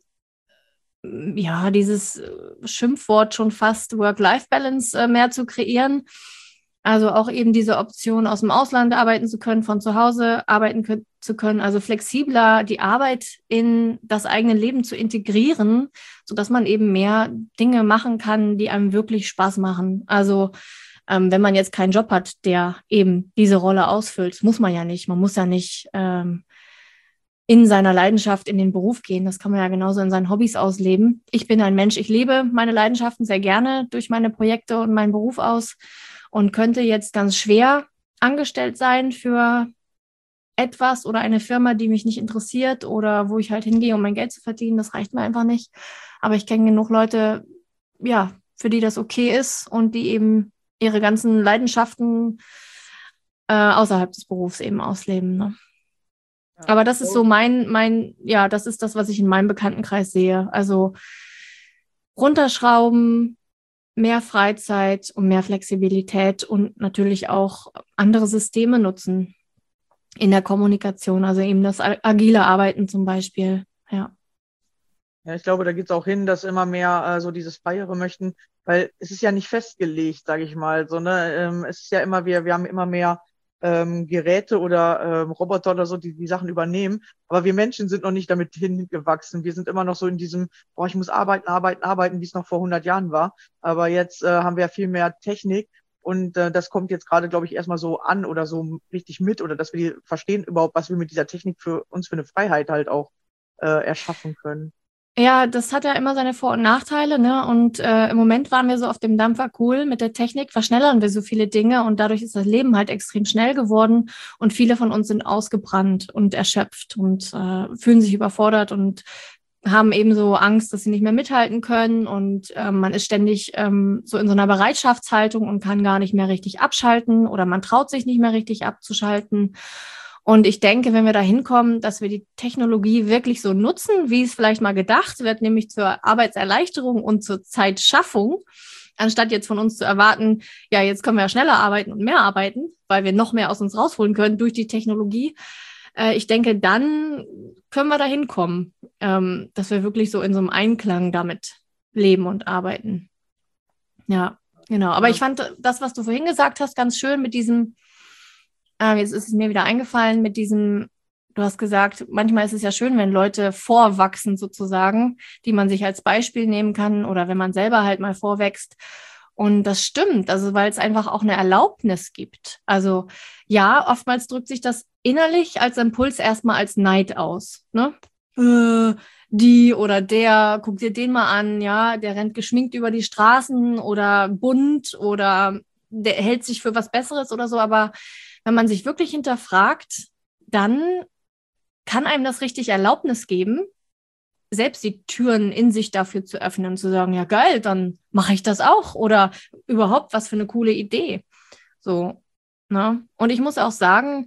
ja, dieses Schimpfwort schon fast Work-Life-Balance äh, mehr zu kreieren. Also auch eben diese Option, aus dem Ausland arbeiten zu können, von zu Hause arbeiten können, zu können, also flexibler die Arbeit in das eigene Leben zu integrieren, sodass man eben mehr Dinge machen kann, die einem wirklich Spaß machen. Also ähm, wenn man jetzt keinen Job hat, der eben diese Rolle ausfüllt, das muss man ja nicht. Man muss ja nicht ähm, in seiner Leidenschaft in den Beruf gehen. Das kann man ja genauso in seinen Hobbys ausleben. Ich bin ein Mensch, ich lebe meine Leidenschaften sehr gerne durch meine Projekte und meinen Beruf aus und könnte jetzt ganz schwer angestellt sein für etwas oder eine Firma, die mich nicht interessiert oder wo ich halt hingehe, um mein Geld zu verdienen. Das reicht mir einfach nicht. Aber ich kenne genug Leute, ja, für die das okay ist und die eben ihre ganzen Leidenschaften äh, außerhalb des Berufs eben ausleben, ne? Ja. Aber das ist so mein, mein, ja, das ist das, was ich in meinem Bekanntenkreis sehe. Also runterschrauben, mehr Freizeit und mehr Flexibilität und natürlich auch andere Systeme nutzen in der Kommunikation, also eben das agile Arbeiten zum Beispiel, ja. Ja, ich glaube, da geht es auch hin, dass immer mehr äh, so dieses Freiere möchten, weil es ist ja nicht festgelegt, sage ich mal. So, ne? ähm, es ist ja immer, wir, wir haben immer mehr ähm, Geräte oder ähm, Roboter oder so, die die Sachen übernehmen. Aber wir Menschen sind noch nicht damit hingewachsen. Wir sind immer noch so in diesem, boah, ich muss arbeiten, arbeiten, arbeiten, wie es noch vor hundert Jahren war. Aber jetzt äh, haben wir ja viel mehr Technik. Und äh, das kommt jetzt gerade, glaube ich, erstmal so an oder so richtig mit oder dass wir verstehen überhaupt, was wir mit dieser Technik für uns für eine Freiheit halt auch äh, erschaffen können. Ja, das hat ja immer seine Vor- und Nachteile, ne? Und äh, im Moment waren wir so auf dem Dampfer, cool, mit der Technik verschnellern wir so viele Dinge und dadurch ist das Leben halt extrem schnell geworden und viele von uns sind ausgebrannt und erschöpft und äh, fühlen sich überfordert und haben eben so Angst, dass sie nicht mehr mithalten können und ähm, man ist ständig ähm, so in so einer Bereitschaftshaltung und kann gar nicht mehr richtig abschalten oder man traut sich nicht mehr richtig abzuschalten. Und ich denke, wenn wir da hinkommen, dass wir die Technologie wirklich so nutzen, wie es vielleicht mal gedacht wird, nämlich zur Arbeitserleichterung und zur Zeitschaffung, anstatt jetzt von uns zu erwarten, ja, jetzt können wir ja schneller arbeiten und mehr arbeiten, weil wir noch mehr aus uns rausholen können durch die Technologie. Äh, ich denke, dann können wir da hinkommen, ähm, dass wir wirklich so in so einem Einklang damit leben und arbeiten. Ja, genau. Aber Ja. ich fand das, was du vorhin gesagt hast, ganz schön mit diesem, äh, jetzt ist es mir wieder eingefallen, mit diesem, du hast gesagt, manchmal ist es ja schön, wenn Leute vorwachsen sozusagen, die man sich als Beispiel nehmen kann oder wenn man selber halt mal vorwächst. Und das stimmt, also weil es einfach auch eine Erlaubnis gibt. Also ja, oftmals drückt sich das innerlich als Impuls erstmal als Neid aus. Ne? Äh, die oder der, guck dir den mal an, ja, der rennt geschminkt über die Straßen oder bunt oder der hält sich für was Besseres oder so. Aber wenn man sich wirklich hinterfragt, dann kann einem das richtig Erlaubnis geben, selbst die Türen in sich dafür zu öffnen und zu sagen, ja geil, dann mache ich das auch oder überhaupt, was für eine coole Idee. So, ne? Und ich muss auch sagen,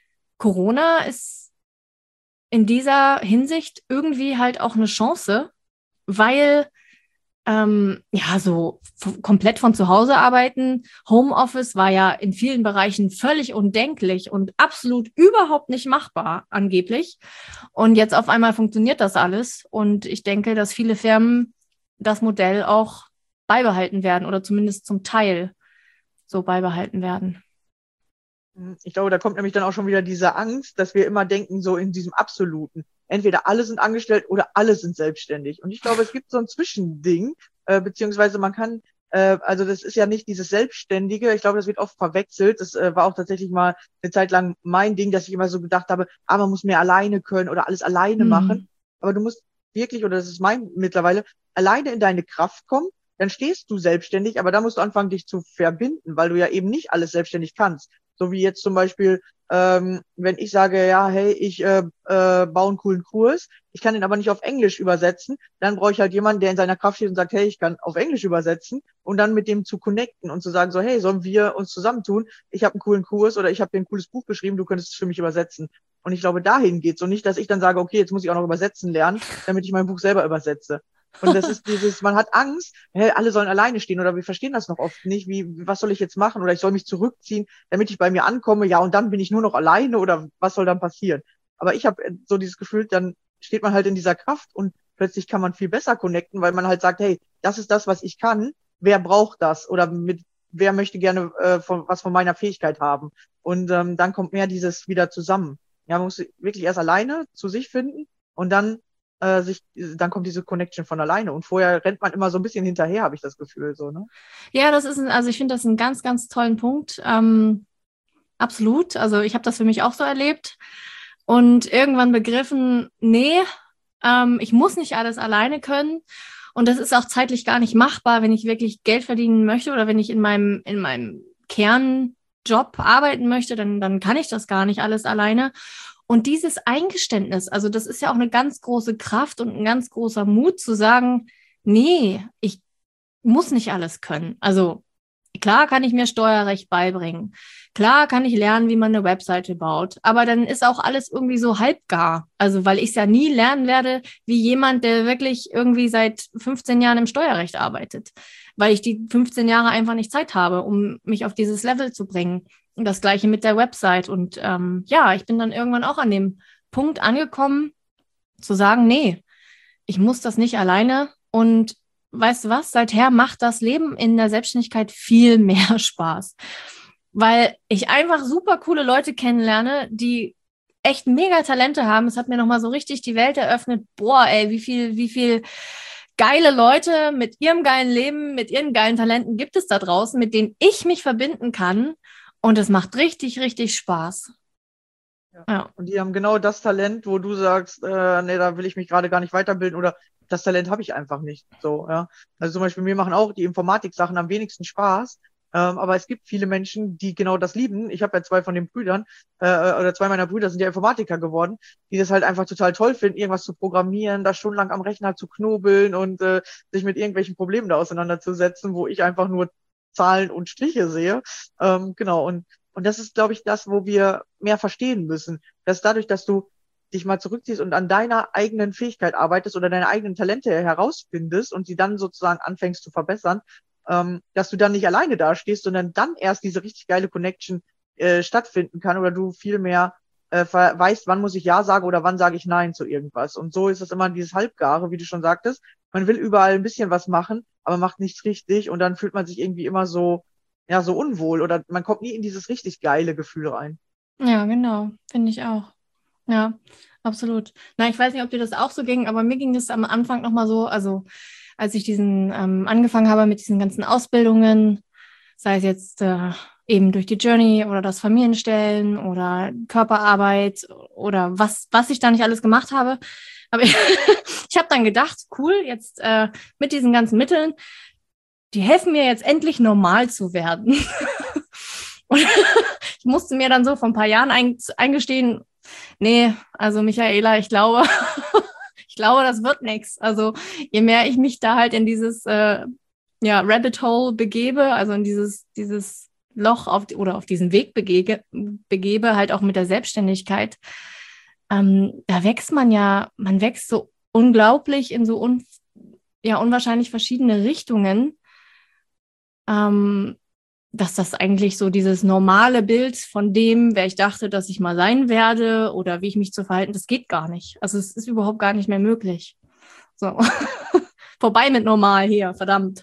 Corona ist in dieser Hinsicht irgendwie halt auch eine Chance, weil ähm, ja, so f- komplett von zu Hause arbeiten, Homeoffice war ja in vielen Bereichen völlig undenklich und absolut überhaupt nicht machbar, angeblich. Und jetzt auf einmal funktioniert das alles. Und ich denke, dass viele Firmen das Modell auch beibehalten werden oder zumindest zum Teil so beibehalten werden. Ich glaube, da kommt nämlich dann auch schon wieder diese Angst, dass wir immer denken, so in diesem Absoluten. Entweder alle sind angestellt oder alle sind selbstständig. Und ich glaube, es gibt so ein Zwischending, äh, beziehungsweise man kann, äh, also das ist ja nicht dieses Selbstständige. Ich glaube, das wird oft verwechselt. Das äh, war auch tatsächlich mal eine Zeit lang mein Ding, dass ich immer so gedacht habe, ah, man muss mehr alleine können oder alles alleine Hm. machen. Aber du musst wirklich, oder das ist mein mittlerweile, alleine in deine Kraft kommen. Dann stehst du selbstständig, aber da musst du anfangen, dich zu verbinden, weil du ja eben nicht alles selbstständig kannst. So wie jetzt zum Beispiel, ähm, wenn ich sage, ja, hey, ich äh, äh, baue einen coolen Kurs, ich kann den aber nicht auf Englisch übersetzen, dann brauche ich halt jemanden, der in seiner Kraft steht und sagt, hey, ich kann auf Englisch übersetzen und dann mit dem zu connecten und zu sagen, so, hey, sollen wir uns zusammentun? Ich habe einen coolen Kurs oder ich habe dir ein cooles Buch geschrieben, du könntest es für mich übersetzen. Und ich glaube, dahin geht's und nicht, dass ich dann sage, okay, jetzt muss ich auch noch übersetzen lernen, damit ich mein Buch selber übersetze. Und das ist dieses, man hat Angst, hey, alle sollen alleine stehen oder wir verstehen das noch oft nicht, wie, was soll ich jetzt machen oder ich soll mich zurückziehen, damit ich bei mir ankomme, ja, und dann bin ich nur noch alleine oder was soll dann passieren? Aber ich habe so dieses Gefühl, dann steht man halt in dieser Kraft und plötzlich kann man viel besser connecten, weil man halt sagt, hey, das ist das, was ich kann, wer braucht das oder mit wer möchte gerne äh, von, was von meiner Fähigkeit haben? Und ähm, dann kommt mehr dieses wieder zusammen. Ja, man muss wirklich erst alleine zu sich finden und dann äh, sich, dann kommt diese Connection von alleine. Und vorher rennt man immer so ein bisschen hinterher, habe ich das Gefühl, so, ne? Ja, das ist ein, also ich finde das einen ganz, ganz tollen Punkt. Ähm, absolut. Also ich habe das für mich auch so erlebt und irgendwann begriffen, nee, ähm, ich muss nicht alles alleine können. Und das ist auch zeitlich gar nicht machbar, wenn ich wirklich Geld verdienen möchte oder wenn ich in meinem, in meinem Kernjob arbeiten möchte, dann, dann kann ich das gar nicht alles alleine. Und dieses Eingeständnis, also das ist ja auch eine ganz große Kraft und ein ganz großer Mut zu sagen, nee, ich muss nicht alles können. Also klar kann ich mir Steuerrecht beibringen. Klar kann ich lernen, wie man eine Webseite baut. Aber dann ist auch alles irgendwie so halbgar. Also weil ich es ja nie lernen werde, wie jemand, der wirklich irgendwie seit fünfzehn Jahren im Steuerrecht arbeitet. Weil ich die fünfzehn Jahre einfach nicht Zeit habe, um mich auf dieses Level zu bringen. Und das Gleiche mit der Website. Und ähm, ja, ich bin dann irgendwann auch an dem Punkt angekommen, zu sagen, nee, ich muss das nicht alleine. Und weißt du was, seither macht das Leben in der Selbstständigkeit viel mehr Spaß. Weil ich einfach super coole Leute kennenlerne, die echt mega Talente haben. Es hat mir nochmal so richtig die Welt eröffnet. Boah, ey, wie viel, wie viel geile Leute mit ihrem geilen Leben, mit ihren geilen Talenten gibt es da draußen, mit denen ich mich verbinden kann. Und es macht richtig, richtig Spaß. Ja. Ja. Und die haben genau das Talent, wo du sagst, äh, nee, da will ich mich gerade gar nicht weiterbilden oder das Talent habe ich einfach nicht. So, ja. Also zum Beispiel mir machen auch die Informatik-Sachen am wenigsten Spaß, Ähm, aber es gibt viele Menschen, die genau das lieben. Ich habe ja zwei von den Brüdern, äh, oder zwei meiner Brüder sind ja Informatiker geworden, die das halt einfach total toll finden, irgendwas zu programmieren, da stundenlang am Rechner zu knobeln und äh, sich mit irgendwelchen Problemen da auseinanderzusetzen, wo ich einfach nur Zahlen und Striche sehe. Ähm, genau, und, und das ist, glaube ich, das, wo wir mehr verstehen müssen. Dass dadurch, dass du dich mal zurückziehst und an deiner eigenen Fähigkeit arbeitest oder deine eigenen Talente herausfindest und sie dann sozusagen anfängst zu verbessern, ähm, dass du dann nicht alleine dastehst, sondern dann erst diese richtig geile Connection äh, stattfinden kann oder du viel mehr äh, weißt, wann muss ich Ja sagen oder wann sage ich Nein zu irgendwas. Und so ist es immer dieses Halbgare, wie du schon sagtest. Man will überall ein bisschen was machen, aber macht nichts richtig und dann fühlt man sich irgendwie immer so, ja, so unwohl oder man kommt nie in dieses richtig geile Gefühl rein. Ja, genau, finde ich auch. Ja, absolut. Na, ich weiß nicht, ob dir das auch so ging, aber mir ging es am Anfang nochmal so, also als ich diesen ähm, angefangen habe mit diesen ganzen Ausbildungen, sei es jetzt äh, eben durch die Journey oder das Familienstellen oder Körperarbeit oder was, was ich da nicht alles gemacht habe. Aber ich, ich habe dann gedacht, cool, jetzt äh, mit diesen ganzen Mitteln, die helfen mir jetzt endlich normal zu werden. Und ich musste mir dann so vor ein paar Jahren ein, eingestehen, nee, also Michaela, ich glaube, ich glaube, das wird nichts. Also je mehr ich mich da halt in dieses äh, ja, Rabbit Hole begebe, also in dieses, dieses Loch auf, oder auf diesen Weg begebe, begebe, halt auch mit der Selbstständigkeit, ähm, da wächst man ja, man wächst so unglaublich in so un, ja, unwahrscheinlich verschiedene Richtungen, ähm, dass das eigentlich so dieses normale Bild von dem, wer ich dachte, dass ich mal sein werde oder wie ich mich zu verhalten, das geht gar nicht. Also es ist überhaupt gar nicht mehr möglich. So, vorbei mit normal hier, verdammt.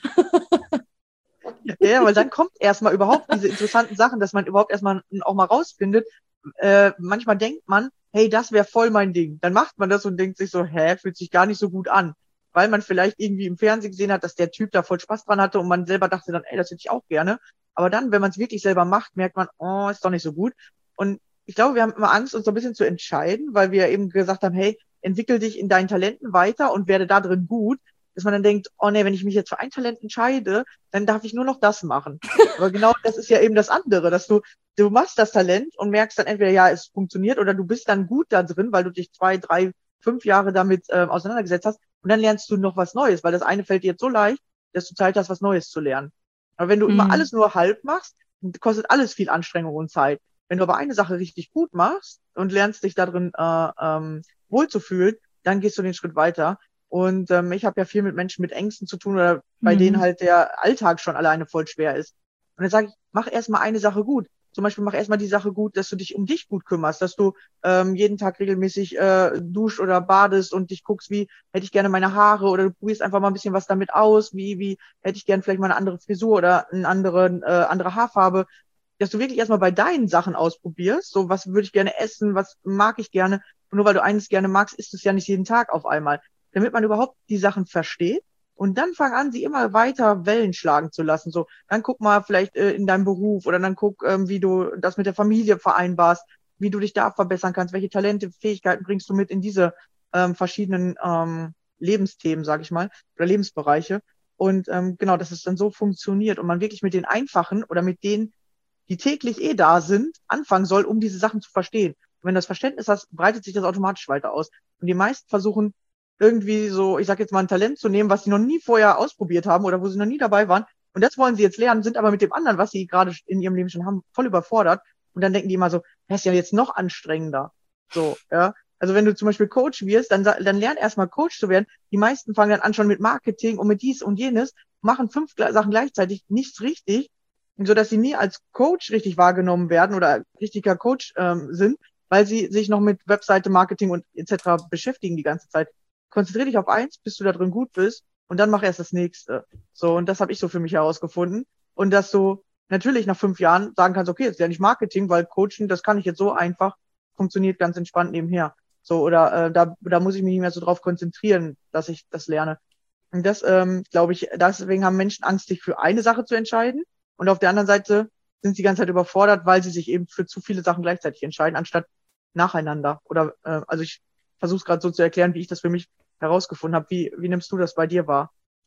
Ja, weil dann kommt erstmal überhaupt diese interessanten Sachen, dass man überhaupt erstmal auch mal rausfindet. Äh, manchmal denkt man, hey, das wäre voll mein Ding. Dann macht man das und denkt sich so, hä, fühlt sich gar nicht so gut an. Weil man vielleicht irgendwie im Fernsehen gesehen hat, dass der Typ da voll Spaß dran hatte und man selber dachte dann, ey, das hätte ich auch gerne. Aber dann, wenn man es wirklich selber macht, merkt man, oh, ist doch nicht so gut. Und ich glaube, wir haben immer Angst, uns so ein bisschen zu entscheiden, weil wir eben gesagt haben, hey, entwickel dich in deinen Talenten weiter und werde da drin gut. Dass man dann denkt, oh nee, wenn ich mich jetzt für ein Talent entscheide, dann darf ich nur noch das machen. Aber genau das ist ja eben das andere, dass du, du machst das Talent und merkst dann entweder, ja, es funktioniert oder du bist dann gut da drin, weil du dich zwei, drei, fünf Jahre damit äh, auseinandergesetzt hast und dann lernst du noch was Neues, weil das eine fällt dir jetzt so leicht, dass du Zeit hast, was Neues zu lernen. Aber wenn du mhm. immer alles nur halb machst, kostet alles viel Anstrengung und Zeit. Wenn du aber eine Sache richtig gut machst und lernst dich da drin äh, ähm, wohlzufühlen, dann gehst du den Schritt weiter. Und ähm, ich habe ja viel mit Menschen mit Ängsten zu tun oder bei mhm. denen halt der Alltag schon alleine voll schwer ist. Und dann sage ich, mach erstmal eine Sache gut. Zum Beispiel mach erstmal die Sache gut, dass du dich um dich gut kümmerst, dass du ähm, jeden Tag regelmäßig äh, duscht oder badest und dich guckst, wie hätte ich gerne meine Haare oder du probierst einfach mal ein bisschen was damit aus, wie wie hätte ich gerne vielleicht mal eine andere Frisur oder eine andere, äh, andere Haarfarbe, dass du wirklich erstmal bei deinen Sachen ausprobierst, so was würde ich gerne essen, was mag ich gerne. Und nur weil du eines gerne magst, isst du es ja nicht jeden Tag auf einmal. Damit man überhaupt die Sachen versteht. Und dann fang an, sie immer weiter Wellen schlagen zu lassen. So, dann guck mal vielleicht äh, in deinem Beruf oder dann guck, ähm, wie du das mit der Familie vereinbarst, wie du dich da verbessern kannst, welche Talente, Fähigkeiten bringst du mit in diese ähm, verschiedenen ähm, Lebensthemen, sag ich mal, oder Lebensbereiche. Und ähm, genau, dass es dann so funktioniert und man wirklich mit den einfachen oder mit denen, die täglich eh da sind, anfangen soll, um diese Sachen zu verstehen. Und wenn du das Verständnis hast, breitet sich das automatisch weiter aus. Und die meisten versuchen, irgendwie so, ich sag jetzt mal, ein Talent zu nehmen, was sie noch nie vorher ausprobiert haben oder wo sie noch nie dabei waren. Und das wollen sie jetzt lernen, sind aber mit dem anderen, was sie gerade in ihrem Leben schon haben, voll überfordert. Und dann denken die immer so, das ist ja jetzt noch anstrengender. So, ja. Also wenn du zum Beispiel Coach wirst, dann, dann lern erstmal Coach zu werden. Die meisten fangen dann an schon mit Marketing und mit dies und jenes, machen fünf Sachen gleichzeitig, nichts richtig, so dass sie nie als Coach richtig wahrgenommen werden oder richtiger Coach ähm, sind, weil sie sich noch mit Webseite, Marketing und et cetera beschäftigen die ganze Zeit. Konzentrier dich auf eins, bis du da drin gut bist und dann mach erst das nächste. So, und das habe ich so für mich herausgefunden. Und dass du natürlich nach fünf Jahren sagen kannst, okay, jetzt lerne ich Marketing, weil Coaching, das kann ich jetzt so einfach, funktioniert ganz entspannt nebenher. So, oder äh, da, da muss ich mich nicht mehr so drauf konzentrieren, dass ich das lerne. Und das, ähm, glaube ich, deswegen haben Menschen Angst, sich für eine Sache zu entscheiden. Und auf der anderen Seite sind sie die ganze Zeit überfordert, weil sie sich eben für zu viele Sachen gleichzeitig entscheiden, anstatt nacheinander. Oder äh, also ich versuche es gerade so zu erklären, wie ich das für mich herausgefunden habe. Wie, wie nimmst du das bei dir wahr?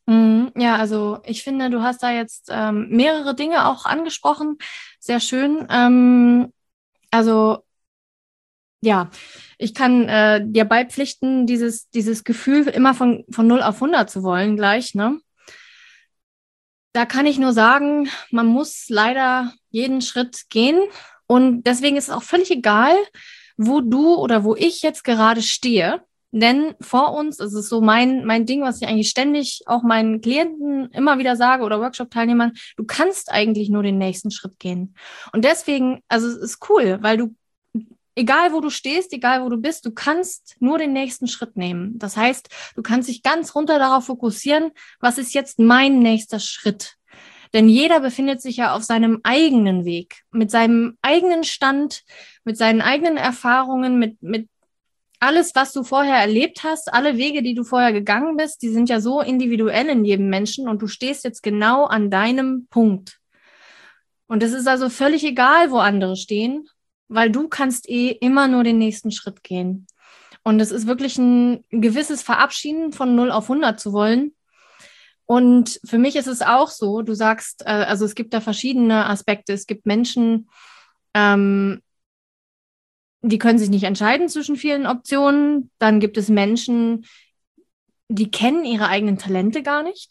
Mhm. Ja, also ich finde, du hast da jetzt ähm, mehrere Dinge auch angesprochen. Sehr schön. Ähm, also ja, ich kann äh, dir beipflichten, dieses, dieses Gefühl, immer von, von null auf hundert zu wollen gleich, ne? Da kann ich nur sagen, man muss leider jeden Schritt gehen. Und deswegen ist es auch völlig egal, wo du oder wo ich jetzt gerade stehe. Denn vor uns, das ist so mein, mein Ding, was ich eigentlich ständig auch meinen Klienten immer wieder sage oder Workshop-Teilnehmern, du kannst eigentlich nur den nächsten Schritt gehen. Und deswegen, also es ist cool, weil du, egal wo du stehst, egal wo du bist, du kannst nur den nächsten Schritt nehmen. Das heißt, du kannst dich ganz runter darauf fokussieren, was ist jetzt mein nächster Schritt? Denn jeder befindet sich ja auf seinem eigenen Weg, mit seinem eigenen Stand, mit seinen eigenen Erfahrungen, mit, mit alles, was du vorher erlebt hast, alle Wege, die du vorher gegangen bist, die sind ja so individuell in jedem Menschen und du stehst jetzt genau an deinem Punkt. Und es ist also völlig egal, wo andere stehen, weil du kannst eh immer nur den nächsten Schritt gehen. Und es ist wirklich ein gewisses Verabschieden von null auf hundert zu wollen. Und für mich ist es auch so, du sagst, äh, also es gibt da verschiedene Aspekte. Es gibt Menschen, ähm, die können sich nicht entscheiden zwischen vielen Optionen. Dann gibt es Menschen, die kennen ihre eigenen Talente gar nicht.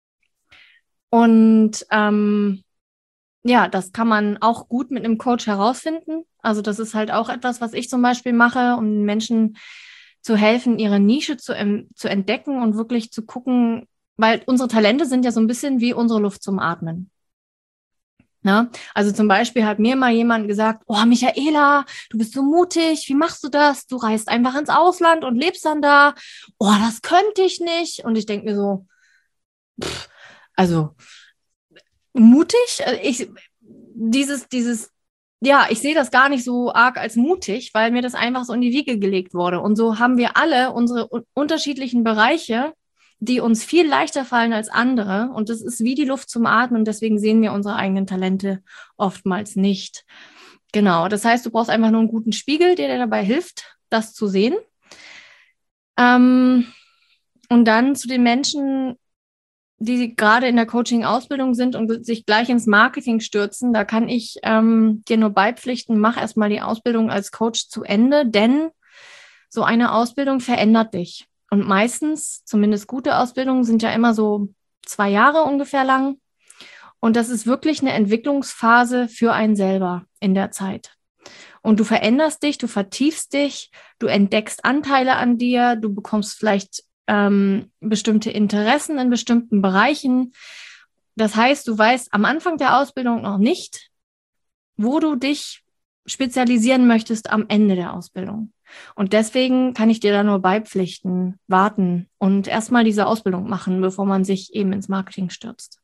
Und ähm, ja, das kann man auch gut mit einem Coach herausfinden. Also das ist halt auch etwas, was ich zum Beispiel mache, um Menschen zu helfen, ihre Nische zu, ähm, zu entdecken und wirklich zu gucken, weil unsere Talente sind ja so ein bisschen wie unsere Luft zum Atmen. Na? Also zum Beispiel hat mir mal jemand gesagt, oh Michaela, du bist so mutig, wie machst du das? Du reist einfach ins Ausland und lebst dann da. Oh, das könnte ich nicht. Und ich denke mir so, pff, also mutig? Ich, dieses, dieses, ja, ich sehe das gar nicht so arg als mutig, weil mir das einfach so in die Wiege gelegt wurde. Und so haben wir alle unsere u- unterschiedlichen Bereiche, die uns viel leichter fallen als andere. Und das ist wie die Luft zum Atmen. Deswegen sehen wir unsere eigenen Talente oftmals nicht. Genau. Das heißt, du brauchst einfach nur einen guten Spiegel, der dir dabei hilft, das zu sehen. Ähm, und dann zu den Menschen, die gerade in der Coaching-Ausbildung sind und sich gleich ins Marketing stürzen, da kann ich ähm, dir nur beipflichten, mach erstmal die Ausbildung als Coach zu Ende, denn so eine Ausbildung verändert dich. Und meistens, zumindest gute Ausbildungen, sind ja immer so zwei Jahre ungefähr lang. Und das ist wirklich eine Entwicklungsphase für einen selber in der Zeit. Und du veränderst dich, du vertiefst dich, du entdeckst Anteile an dir, du bekommst vielleicht ähm, bestimmte Interessen in bestimmten Bereichen. Das heißt, du weißt am Anfang der Ausbildung noch nicht, wo du dich spezialisieren möchtest am Ende der Ausbildung. Und deswegen kann ich dir da nur beipflichten, warten und erstmal diese Ausbildung machen, bevor man sich eben ins Marketing stürzt.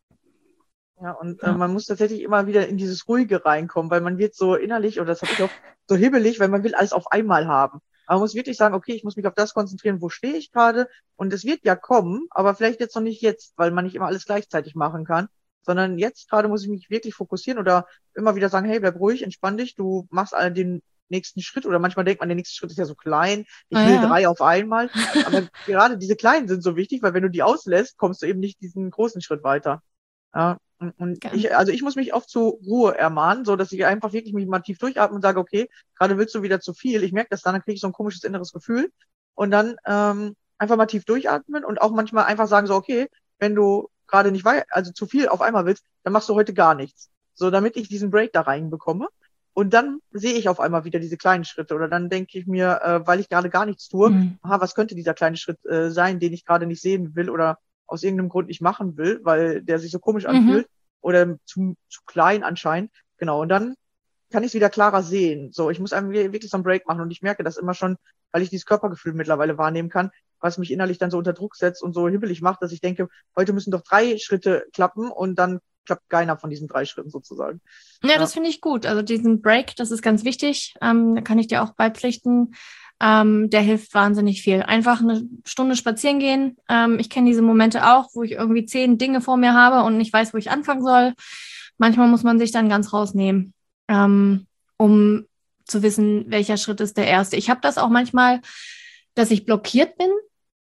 Ja, und Ja. äh, man muss tatsächlich immer wieder in dieses Ruhige reinkommen, weil man wird so innerlich, oder das habe ich auch, so hibbelig, weil man will alles auf einmal haben. Aber man muss wirklich sagen, okay, ich muss mich auf das konzentrieren, wo stehe ich gerade, und es wird ja kommen, aber vielleicht jetzt noch nicht jetzt, weil man nicht immer alles gleichzeitig machen kann, sondern jetzt gerade muss ich mich wirklich fokussieren oder immer wieder sagen, hey, bleib ruhig, entspann dich, du machst all den nächsten Schritt, oder manchmal denkt man, der nächste Schritt ist ja so klein, ich Ah, will ja. drei auf einmal, aber gerade diese kleinen sind so wichtig, weil wenn du die auslässt, kommst du eben nicht diesen großen Schritt weiter. Ja, und, und Gern. ich, also ich muss mich oft zur Ruhe ermahnen, so dass ich einfach wirklich mich mal tief durchatme und sage, okay, gerade willst du wieder zu viel. Ich merke das dann, dann kriege ich so ein komisches inneres Gefühl. Und dann ähm, einfach mal tief durchatmen und auch manchmal einfach sagen, so, okay, wenn du gerade nicht wei- also zu viel auf einmal willst, dann machst du heute gar nichts. So, damit ich diesen Break da reinbekomme. Und dann sehe ich auf einmal wieder diese kleinen Schritte. Oder dann denke ich mir, äh, weil ich gerade gar nichts tue, Mhm. aha, was könnte dieser kleine Schritt äh, sein, den ich gerade nicht sehen will oder aus irgendeinem Grund nicht machen will, weil der sich so komisch Mhm. anfühlt oder zu, zu klein anscheinend. Genau. Und dann kann ich es wieder klarer sehen. So, ich muss einfach wirklich so einen Break machen und ich merke das immer schon, weil ich dieses Körpergefühl mittlerweile wahrnehmen kann, was mich innerlich dann so unter Druck setzt und so hibbelig macht, dass ich denke, heute müssen doch drei Schritte klappen und dann klappt keiner von diesen drei Schritten sozusagen. Ja, Ja. das finde ich gut. Also diesen Break, das ist ganz wichtig. Ähm, da kann ich dir auch beipflichten. Ähm, der hilft wahnsinnig viel. Einfach eine Stunde spazieren gehen. Ähm, ich kenne diese Momente auch, wo ich irgendwie zehn Dinge vor mir habe und nicht weiß, wo ich anfangen soll. Manchmal muss man sich dann ganz rausnehmen, ähm, um zu wissen, welcher Schritt ist der erste. Ich habe das auch manchmal, dass ich blockiert bin.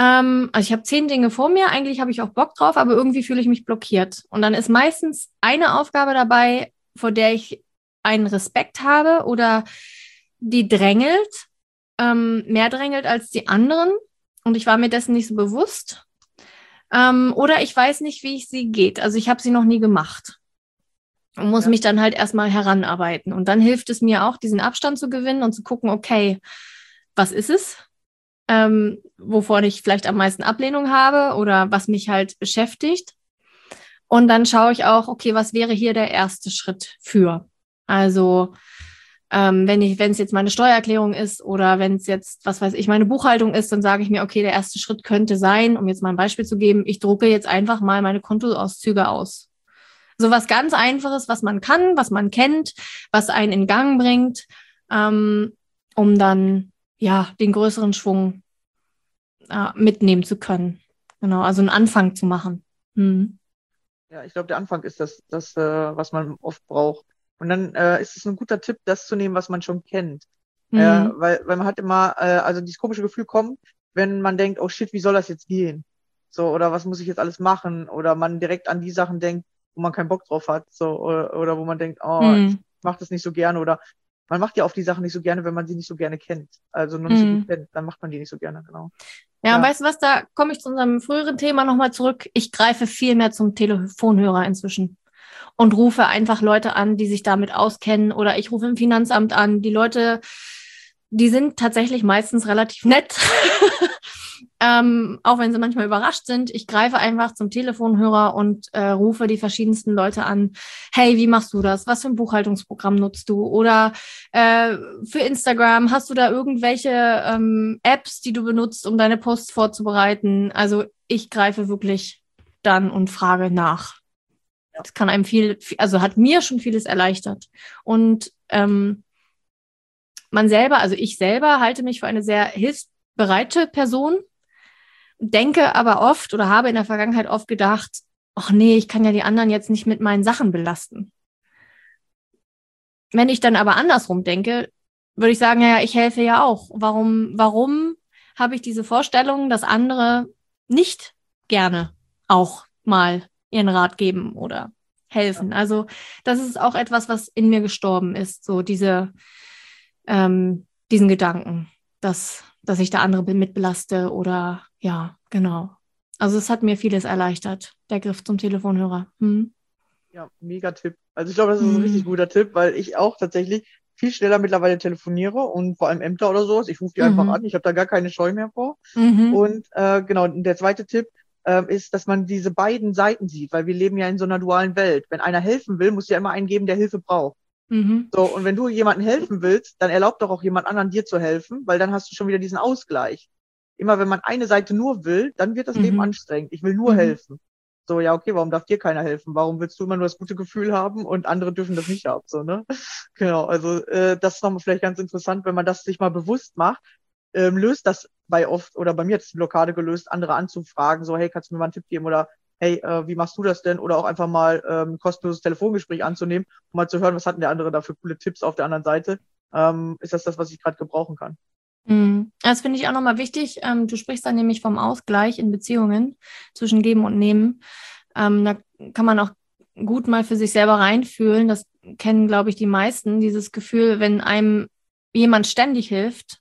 Ähm, also ich habe zehn Dinge vor mir, eigentlich habe ich auch Bock drauf, aber irgendwie fühle ich mich blockiert. Und dann ist meistens eine Aufgabe dabei, vor der ich einen Respekt habe oder die drängelt, ähm, mehr drängelt als die anderen. Und ich war mir dessen nicht so bewusst. Ähm, oder ich weiß nicht, wie ich sie geht. Also ich habe sie noch nie gemacht. Und muss Ja. mich dann halt erstmal heranarbeiten. Und dann hilft es mir auch, diesen Abstand zu gewinnen und zu gucken, okay, was ist es? Ähm, wovon ich vielleicht am meisten Ablehnung habe oder was mich halt beschäftigt. Und dann schaue ich auch, okay, was wäre hier der erste Schritt für? Also ähm, wenn ich, wenn es jetzt meine Steuererklärung ist oder wenn es jetzt, was weiß ich, meine Buchhaltung ist, dann sage ich mir, okay, der erste Schritt könnte sein, um jetzt mal ein Beispiel zu geben, ich drucke jetzt einfach mal meine Kontoauszüge aus. So was ganz Einfaches, was man kann, was man kennt, was einen in Gang bringt, ähm, um dann ja den größeren Schwung äh, mitnehmen zu können. Genau, also einen Anfang zu machen. Hm. Ja, ich glaube, der Anfang ist das, das äh, was man oft braucht. Und dann äh, ist es ein guter Tipp, das zu nehmen, was man schon kennt. Mhm. Äh, weil, weil man hat immer, äh, also dieses komische Gefühl kommt, wenn man denkt, oh shit, wie soll das jetzt gehen? So, oder was muss ich jetzt alles machen? Oder man direkt an die Sachen denkt, wo man keinen Bock drauf hat. So, oder, oder wo man denkt, oh, Mhm. ich mach das nicht so gerne. Oder man macht ja oft die Sachen nicht so gerne, wenn man sie nicht so gerne kennt. Also noch nicht so Mhm. gut kennt, dann macht man die nicht so gerne, genau. Ja, und Ja. weißt du was, da komme ich zu unserem früheren Thema nochmal zurück. Ich greife viel mehr zum Telefonhörer inzwischen und rufe einfach Leute an, die sich damit auskennen, oder ich rufe im Finanzamt an. Die Leute, die sind tatsächlich meistens relativ nett, ähm, auch wenn sie manchmal überrascht sind. Ich greife einfach zum Telefonhörer und äh, rufe die verschiedensten Leute an. Hey, wie machst du das? Was für ein Buchhaltungsprogramm nutzt du? Oder äh, für Instagram, hast du da irgendwelche ähm, Apps, die du benutzt, um deine Posts vorzubereiten? Also ich greife wirklich dann und frage nach. Das kann einem viel, also hat mir schon vieles erleichtert. Und ähm, man selber, also ich selber halte mich für eine sehr hilfsbereite Person, denke aber oft oder habe in der Vergangenheit oft gedacht, ach nee, ich kann ja die anderen jetzt nicht mit meinen Sachen belasten. Wenn ich dann aber andersrum denke, würde ich sagen, ja, ich helfe ja auch. Warum, warum habe ich diese Vorstellung, dass andere nicht gerne auch mal ihren Rat geben oder helfen? Also das ist auch etwas, was in mir gestorben ist, so diese, ähm, diesen Gedanken, dass, dass ich da andere mit belaste oder ja, genau. Also es hat mir vieles erleichtert, der Griff zum Telefonhörer. Hm. Ja, mega Tipp. Also ich glaube, das ist ein Mhm. richtig guter Tipp, weil ich auch tatsächlich viel schneller mittlerweile telefoniere und vor allem Ämter oder sowas. Ich rufe die Mhm. einfach an. Ich habe da gar keine Scheu mehr vor. Mhm. Und äh, genau, und der zweite Tipp ähm, ist, dass man diese beiden Seiten sieht, weil wir leben ja in so einer dualen Welt. Wenn einer helfen will, muss ja immer einen geben, der Hilfe braucht. Mhm. So, und wenn du jemandem helfen willst, dann erlaubt doch auch jemand anderen dir zu helfen, weil dann hast du schon wieder diesen Ausgleich. Immer wenn man eine Seite nur will, dann wird das Leben Mhm. anstrengend. Ich will nur Mhm. helfen. So, ja, okay, warum darf dir keiner helfen? Warum willst du immer nur das gute Gefühl haben und andere dürfen das nicht haben? So, ne? Genau, also äh, das ist nochmal vielleicht ganz interessant, wenn man das sich mal bewusst macht, ähm, löst das bei oft, oder bei mir hat es die Blockade gelöst, andere anzufragen, so, hey, kannst du mir mal einen Tipp geben? Oder hey, äh, wie machst du das denn? Oder auch einfach mal ähm, ein kostenloses Telefongespräch anzunehmen, um mal zu hören, was hat denn der andere da für coole Tipps auf der anderen Seite? Ähm, ist das das, was ich gerade gebrauchen kann? Mhm. Das finde ich auch nochmal wichtig. Ähm, du sprichst dann nämlich vom Ausgleich in Beziehungen zwischen Geben und Nehmen. Ähm, da kann man auch gut mal für sich selber reinfühlen. Das kennen, glaube ich, die meisten. Dieses Gefühl, wenn einem jemand ständig hilft,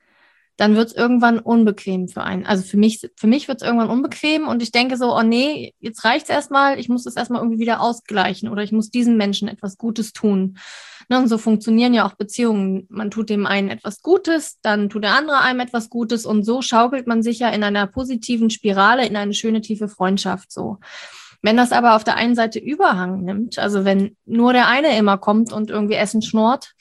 dann wird es irgendwann unbequem für einen. Also für mich, für mich wird es irgendwann unbequem und ich denke so, oh nee, jetzt reicht's erstmal, ich muss das erstmal irgendwie wieder ausgleichen oder ich muss diesem Menschen etwas Gutes tun. Ne, und so funktionieren ja auch Beziehungen. Man tut dem einen etwas Gutes, dann tut der andere einem etwas Gutes und so schaukelt man sich ja in einer positiven Spirale in eine schöne, tiefe Freundschaft so. Wenn das aber auf der einen Seite Überhang nimmt, also wenn nur der eine immer kommt und irgendwie Essen schnurrt,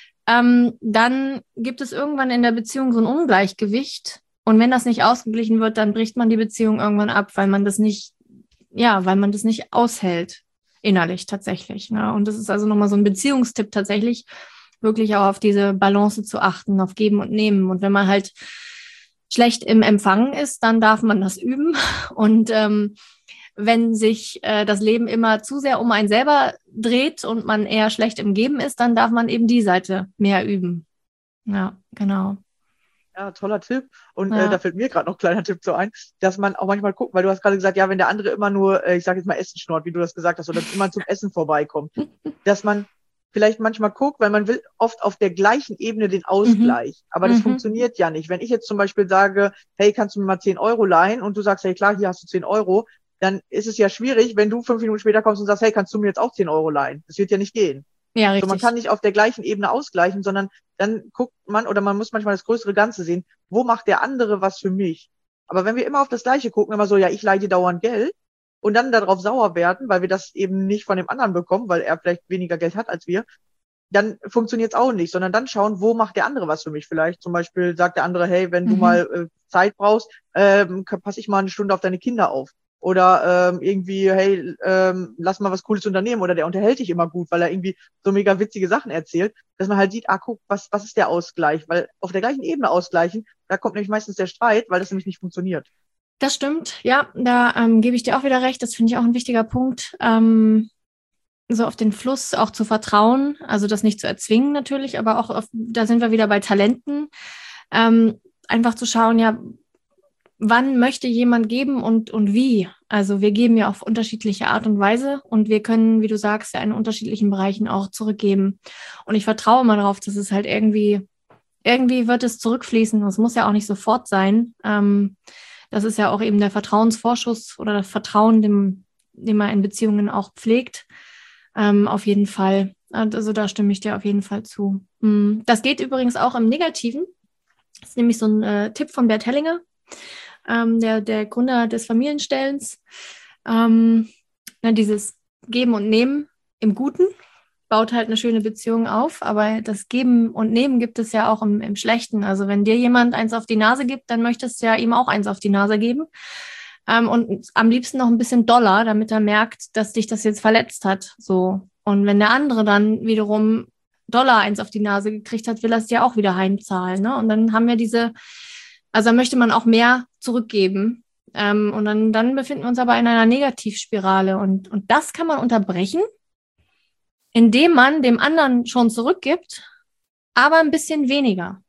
ähm, dann gibt es irgendwann in der Beziehung so ein Ungleichgewicht. Und wenn das nicht ausgeglichen wird, dann bricht man die Beziehung irgendwann ab, weil man das nicht, ja, weil man das nicht aushält, innerlich tatsächlich. Ne? Und das ist also nochmal so ein Beziehungstipp tatsächlich, wirklich auch auf diese Balance zu achten, auf Geben und Nehmen. Und wenn man halt schlecht im Empfangen ist, dann darf man das üben. Und ähm, wenn sich äh, das Leben immer zu sehr um einen selber dreht und man eher schlecht im Geben ist, dann darf man eben die Seite mehr üben. Ja, genau. Ja, toller Tipp. Und Ja. äh, da fällt mir gerade noch ein kleiner Tipp so ein, dass man auch manchmal guckt, weil du hast gerade gesagt, ja, wenn der andere immer nur, äh, ich sage jetzt mal Essen schnort, wie du das gesagt hast, oder immer zum Essen vorbeikommt, dass man vielleicht manchmal guckt, weil man will oft auf der gleichen Ebene den Ausgleich. Aber das Mhm. funktioniert ja nicht. Wenn ich jetzt zum Beispiel sage, hey, kannst du mir mal zehn Euro leihen? Und du sagst, hey, klar, hier hast du zehn Euro, dann ist es ja schwierig, wenn du fünf Minuten später kommst und sagst, hey, kannst du mir jetzt auch zehn Euro leihen? Das wird ja nicht gehen. Ja, So, man richtig. kann nicht auf der gleichen Ebene ausgleichen, sondern dann guckt man oder man muss manchmal das größere Ganze sehen. Wo macht der andere was für mich? Aber wenn wir immer auf das Gleiche gucken, immer so, ja, ich leihe dir dauernd Geld und dann darauf sauer werden, weil wir das eben nicht von dem anderen bekommen, weil er vielleicht weniger Geld hat als wir, dann funktioniert es auch nicht, sondern dann schauen, wo macht der andere was für mich? Vielleicht zum Beispiel sagt der andere, hey, wenn du Mhm. mal äh, Zeit brauchst, ähm, passe ich mal eine Stunde auf deine Kinder auf. Oder ähm, irgendwie, hey, ähm, lass mal was Cooles unternehmen. Oder der unterhält dich immer gut, weil er irgendwie so mega witzige Sachen erzählt, dass man halt sieht, ah, guck, was, was ist der Ausgleich? Weil auf der gleichen Ebene ausgleichen, da kommt nämlich meistens der Streit, weil das nämlich nicht funktioniert. Das stimmt, ja, da ähm, gebe ich dir auch wieder recht. Das finde ich auch ein wichtiger Punkt, ähm, so auf den Fluss auch zu vertrauen, also das nicht zu erzwingen natürlich, aber auch, auf, da sind wir wieder bei Talenten, ähm, einfach zu schauen, ja, wann möchte jemand geben und, und wie? Also wir geben ja auf unterschiedliche Art und Weise und wir können, wie du sagst, ja in unterschiedlichen Bereichen auch zurückgeben. Und ich vertraue mal darauf, dass es halt irgendwie, irgendwie wird es zurückfließen. Es muss ja auch nicht sofort sein. Ähm, das ist ja auch eben der Vertrauensvorschuss oder das Vertrauen, dem, den man in Beziehungen auch pflegt. Ähm, auf jeden Fall. Also da stimme ich dir auf jeden Fall zu. Das geht übrigens auch im Negativen. Das ist nämlich so ein äh, Tipp von Bert Hellinger. Ähm, der, der Gründer des Familienstellens, ähm, na, dieses Geben und Nehmen im Guten baut halt eine schöne Beziehung auf, aber das Geben und Nehmen gibt es ja auch im, im Schlechten. Also wenn dir jemand eins auf die Nase gibt, dann möchtest du ja ihm auch eins auf die Nase geben ähm, und am liebsten noch ein bisschen doller, damit er merkt, dass dich das jetzt verletzt hat. So. Und wenn der andere dann wiederum Dollar eins auf die Nase gekriegt hat, will er es dir auch wieder heimzahlen. Ne? Und dann haben wir diese Also da möchte man auch mehr zurückgeben. Ähm, und dann, dann befinden wir uns aber in einer Negativspirale. Und, und das kann man unterbrechen, indem man dem anderen schon zurückgibt, aber ein bisschen weniger.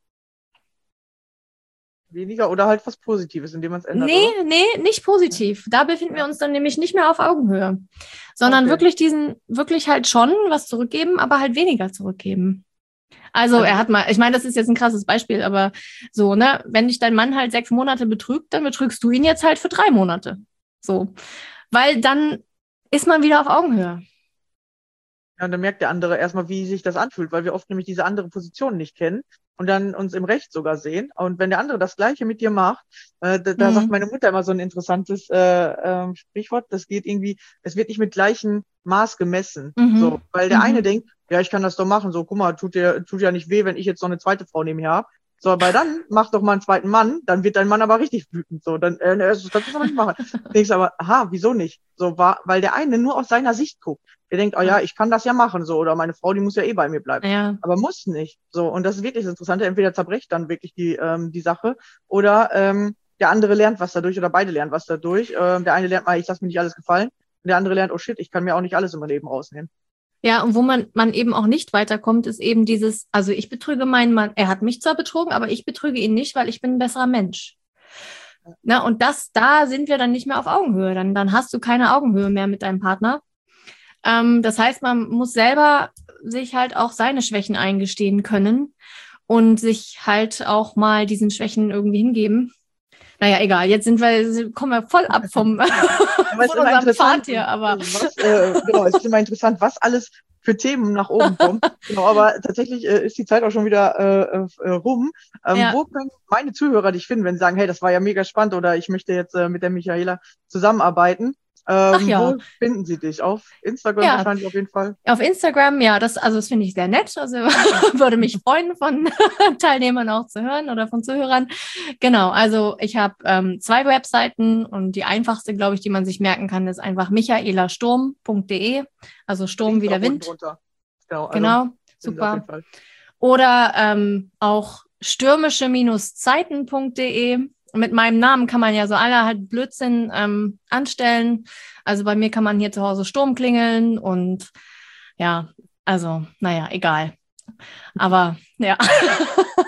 Weniger oder halt was Positives, indem man es ändert, Nee, oder? nee, nicht positiv. Da befinden wir uns dann nämlich nicht mehr auf Augenhöhe, sondern Okay. wirklich diesen, wirklich halt schon was zurückgeben, aber halt weniger zurückgeben. Also Also- er hat mal, ich meine, das ist jetzt ein krasses Beispiel, aber so, ne, wenn dich dein Mann halt sechs Monate betrügt, dann betrügst du ihn jetzt halt für drei Monate. So. Weil dann ist man wieder auf Augenhöhe. Ja, und dann merkt der andere erstmal, wie sich das anfühlt, weil wir oft nämlich diese andere Position nicht kennen und dann uns im Recht sogar sehen. Und wenn der andere das Gleiche mit dir macht, äh, da, da Mhm. sagt meine Mutter immer so ein interessantes äh, ähm, Sprichwort, das geht irgendwie, es wird nicht mit gleichem Maß gemessen. Mhm. So, weil der Mhm. eine denkt, ja, ich kann das doch machen, so, guck mal, tut dir, tut ja nicht weh, wenn ich jetzt noch eine zweite Frau neben mir habe. So, aber dann mach doch mal einen zweiten Mann, dann wird dein Mann aber richtig wütend. So, dann, äh, das kannst du aber nicht machen. Denkst aber, aha, wieso nicht? So, war, weil der eine nur aus seiner Sicht guckt. Der denkt, oh ja, ich kann das ja machen, so, oder meine Frau, die muss ja eh bei mir bleiben. Ja. Aber muss nicht. So, und das ist wirklich das Interessante. Entweder zerbrecht dann wirklich die, ähm, die Sache oder ähm, der andere lernt was dadurch oder beide lernen was dadurch. Ähm, der eine lernt mal, ich lasse mir nicht alles gefallen. Und der andere lernt, oh shit, ich kann mir auch nicht alles im Leben rausnehmen. Ja, und wo man, man eben auch nicht weiterkommt, ist eben dieses, also ich betrüge meinen Mann, er hat mich zwar betrogen, aber ich betrüge ihn nicht, weil ich bin ein besserer Mensch. Na, und das, da sind wir dann nicht mehr auf Augenhöhe. Dann, dann hast du keine Augenhöhe mehr mit deinem Partner. Ähm, das heißt, man muss selber sich halt auch seine Schwächen eingestehen können und sich halt auch mal diesen Schwächen irgendwie hingeben. Naja, egal, jetzt sind wir, kommen wir voll ab vom, Aber es von ist immer unserem interessant, Pfad hier, aber was, äh, genau, es ist immer interessant, was alles für Themen nach oben kommen. Genau, aber tatsächlich äh, ist die Zeit auch schon wieder äh, äh, rum. Ähm, Ja. Wo können meine Zuhörer dich finden, wenn sie sagen, hey, das war ja mega spannend oder ich möchte jetzt äh, mit der Michaela zusammenarbeiten? Ähm, Ach ja. Wo finden sie dich? Auf Instagram Ja. wahrscheinlich auf jeden Fall. Auf Instagram, ja, das, also das finde ich sehr nett. Also würde mich freuen, von Teilnehmern auch zu hören oder von Zuhörern. Genau, also ich habe ähm, zwei Webseiten und die einfachste, glaube ich, die man sich merken kann, ist einfach michaelasturm punkt de. Also Sturm Links wie der auch unten Wind. drunter. Genau, also Genau, finden sie auf jeden super. Fall. Oder ähm, auch stürmische Zeiten punkt de. Mit meinem Namen kann man ja so allerhand Blödsinn ähm, anstellen. Also bei mir kann man hier zu Hause Sturm klingeln und ja, also naja, egal. Aber ja.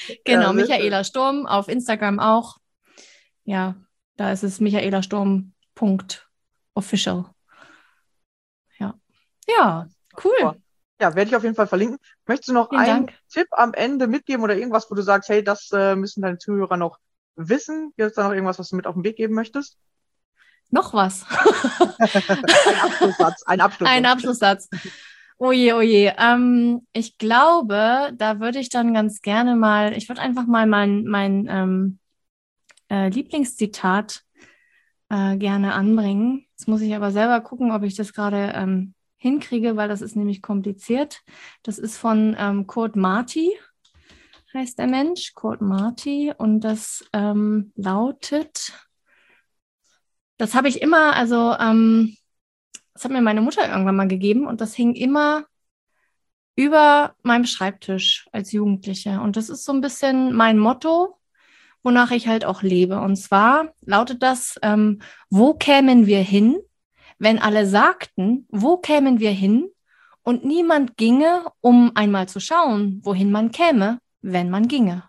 Genau, Ja, sehr Michaela Sturm, auf Instagram auch. Ja, da ist es michaelasturm.official. Ja. Ja, cool. Super. Ja, werde ich auf jeden Fall verlinken. Möchtest du noch Vielen einen Dank. Tipp am Ende mitgeben oder irgendwas, wo du sagst, hey, das äh, müssen deine Zuhörer noch wissen? Gibt es da noch irgendwas, was du mit auf den Weg geben möchtest? Noch was. Ein Abschlusssatz, ein Abschlusssatz. Ein Abschlusssatz. Oje, oje. Ähm, ich glaube, da würde ich dann ganz gerne mal, ich würde einfach mal mein, mein ähm, äh, Lieblingszitat äh, gerne anbringen. Jetzt muss ich aber selber gucken, ob ich das gerade ähm, hinkriege, weil das ist nämlich kompliziert. Das ist von ähm, Kurt Marti, heißt der Mensch, Kurt Marti. Und das ähm, lautet, das habe ich immer, also ähm, das hat mir meine Mutter irgendwann mal gegeben und das hing immer über meinem Schreibtisch als Jugendliche. Und das ist so ein bisschen mein Motto, wonach ich halt auch lebe. Und zwar lautet das, ähm, wo kämen wir hin, wenn alle sagten, wo kämen wir hin und niemand ginge, um einmal zu schauen, wohin man käme, wenn man ginge.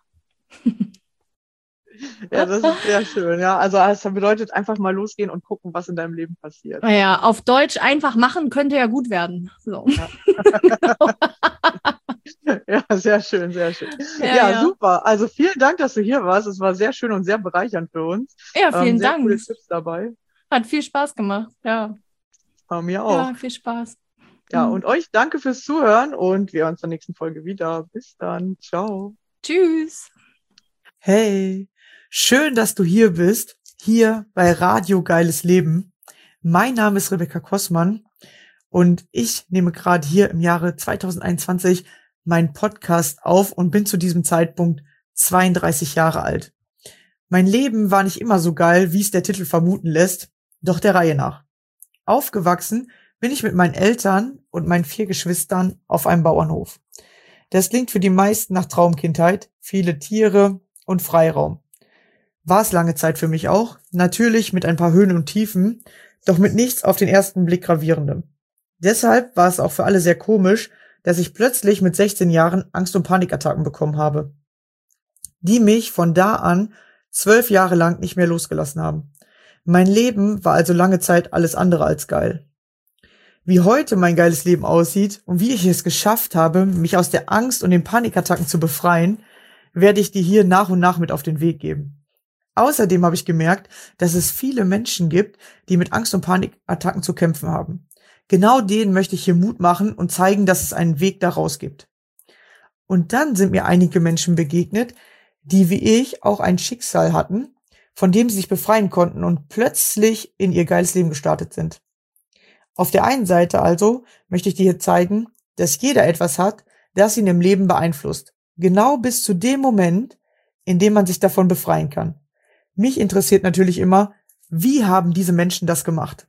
Ja, das ist sehr schön. Ja, also das bedeutet einfach mal losgehen und gucken, was in deinem Leben passiert. Naja, auf Deutsch einfach machen könnte ja gut werden. So. Ja. Ja, sehr schön, sehr schön. Ja, Ja, ja. super. Also vielen Dank, dass du hier warst. Es war sehr schön und sehr bereichernd für uns. Ja, vielen ähm, sehr Dank. coole Tipps dabei. Hat viel Spaß gemacht. Ja, Bei mir auch. ja, viel Spaß. Ja, Mhm. und euch danke fürs Zuhören und wir hören uns in der nächsten Folge wieder. Bis dann. Ciao. Tschüss. Hey, schön, dass du hier bist, hier bei Radio Geiles Leben. Mein Name ist Rebecca Kossmann und ich nehme gerade hier im Jahre zwanzig einundzwanzig meinen Podcast auf und bin zu diesem Zeitpunkt zweiunddreißig Jahre alt. Mein Leben war nicht immer so geil, wie es der Titel vermuten lässt, doch der Reihe nach. Aufgewachsen bin ich mit meinen Eltern und meinen vier Geschwistern auf einem Bauernhof. Das klingt für die meisten nach Traumkindheit, viele Tiere und Freiraum. War es lange Zeit für mich auch, natürlich mit ein paar Höhen und Tiefen, doch mit nichts auf den ersten Blick gravierendem. Deshalb war es auch für alle sehr komisch, dass ich plötzlich mit sechzehn Jahren Angst- und Panikattacken bekommen habe, die mich von da an zwölf Jahre lang nicht mehr losgelassen haben. Mein Leben war also lange Zeit alles andere als geil. Wie heute mein geiles Leben aussieht und wie ich es geschafft habe, mich aus der Angst und den Panikattacken zu befreien, werde ich dir hier nach und nach mit auf den Weg geben. Außerdem habe ich gemerkt, dass es viele Menschen gibt, die mit Angst- und Panikattacken zu kämpfen haben. Genau denen möchte ich hier Mut machen und zeigen, dass es einen Weg daraus gibt. Und dann sind mir einige Menschen begegnet, die wie ich auch ein Schicksal hatten, von dem sie sich befreien konnten und plötzlich in ihr geiles Leben gestartet sind. Auf der einen Seite also möchte ich dir hier zeigen, dass jeder etwas hat, das ihn im Leben beeinflusst. Genau bis zu dem Moment, in dem man sich davon befreien kann. Mich interessiert natürlich immer, wie haben diese Menschen das gemacht?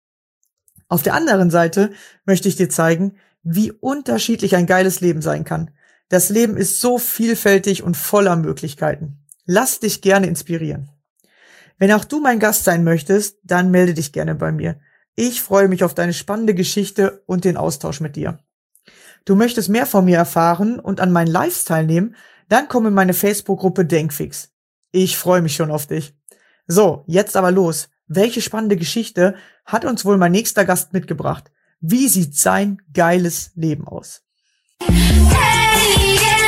Auf der anderen Seite möchte ich dir zeigen, wie unterschiedlich ein geiles Leben sein kann. Das Leben ist so vielfältig und voller Möglichkeiten. Lass dich gerne inspirieren. Wenn auch du mein Gast sein möchtest, dann melde dich gerne bei mir. Ich freue mich auf deine spannende Geschichte und den Austausch mit dir. Du möchtest mehr von mir erfahren und an meinen Lives teilnehmen, dann komm in meine Facebook-Gruppe Denkfix. Ich freue mich schon auf dich. So, jetzt aber los. Welche spannende Geschichte hat uns wohl mein nächster Gast mitgebracht? Wie sieht sein geiles Leben aus? Hey, yeah.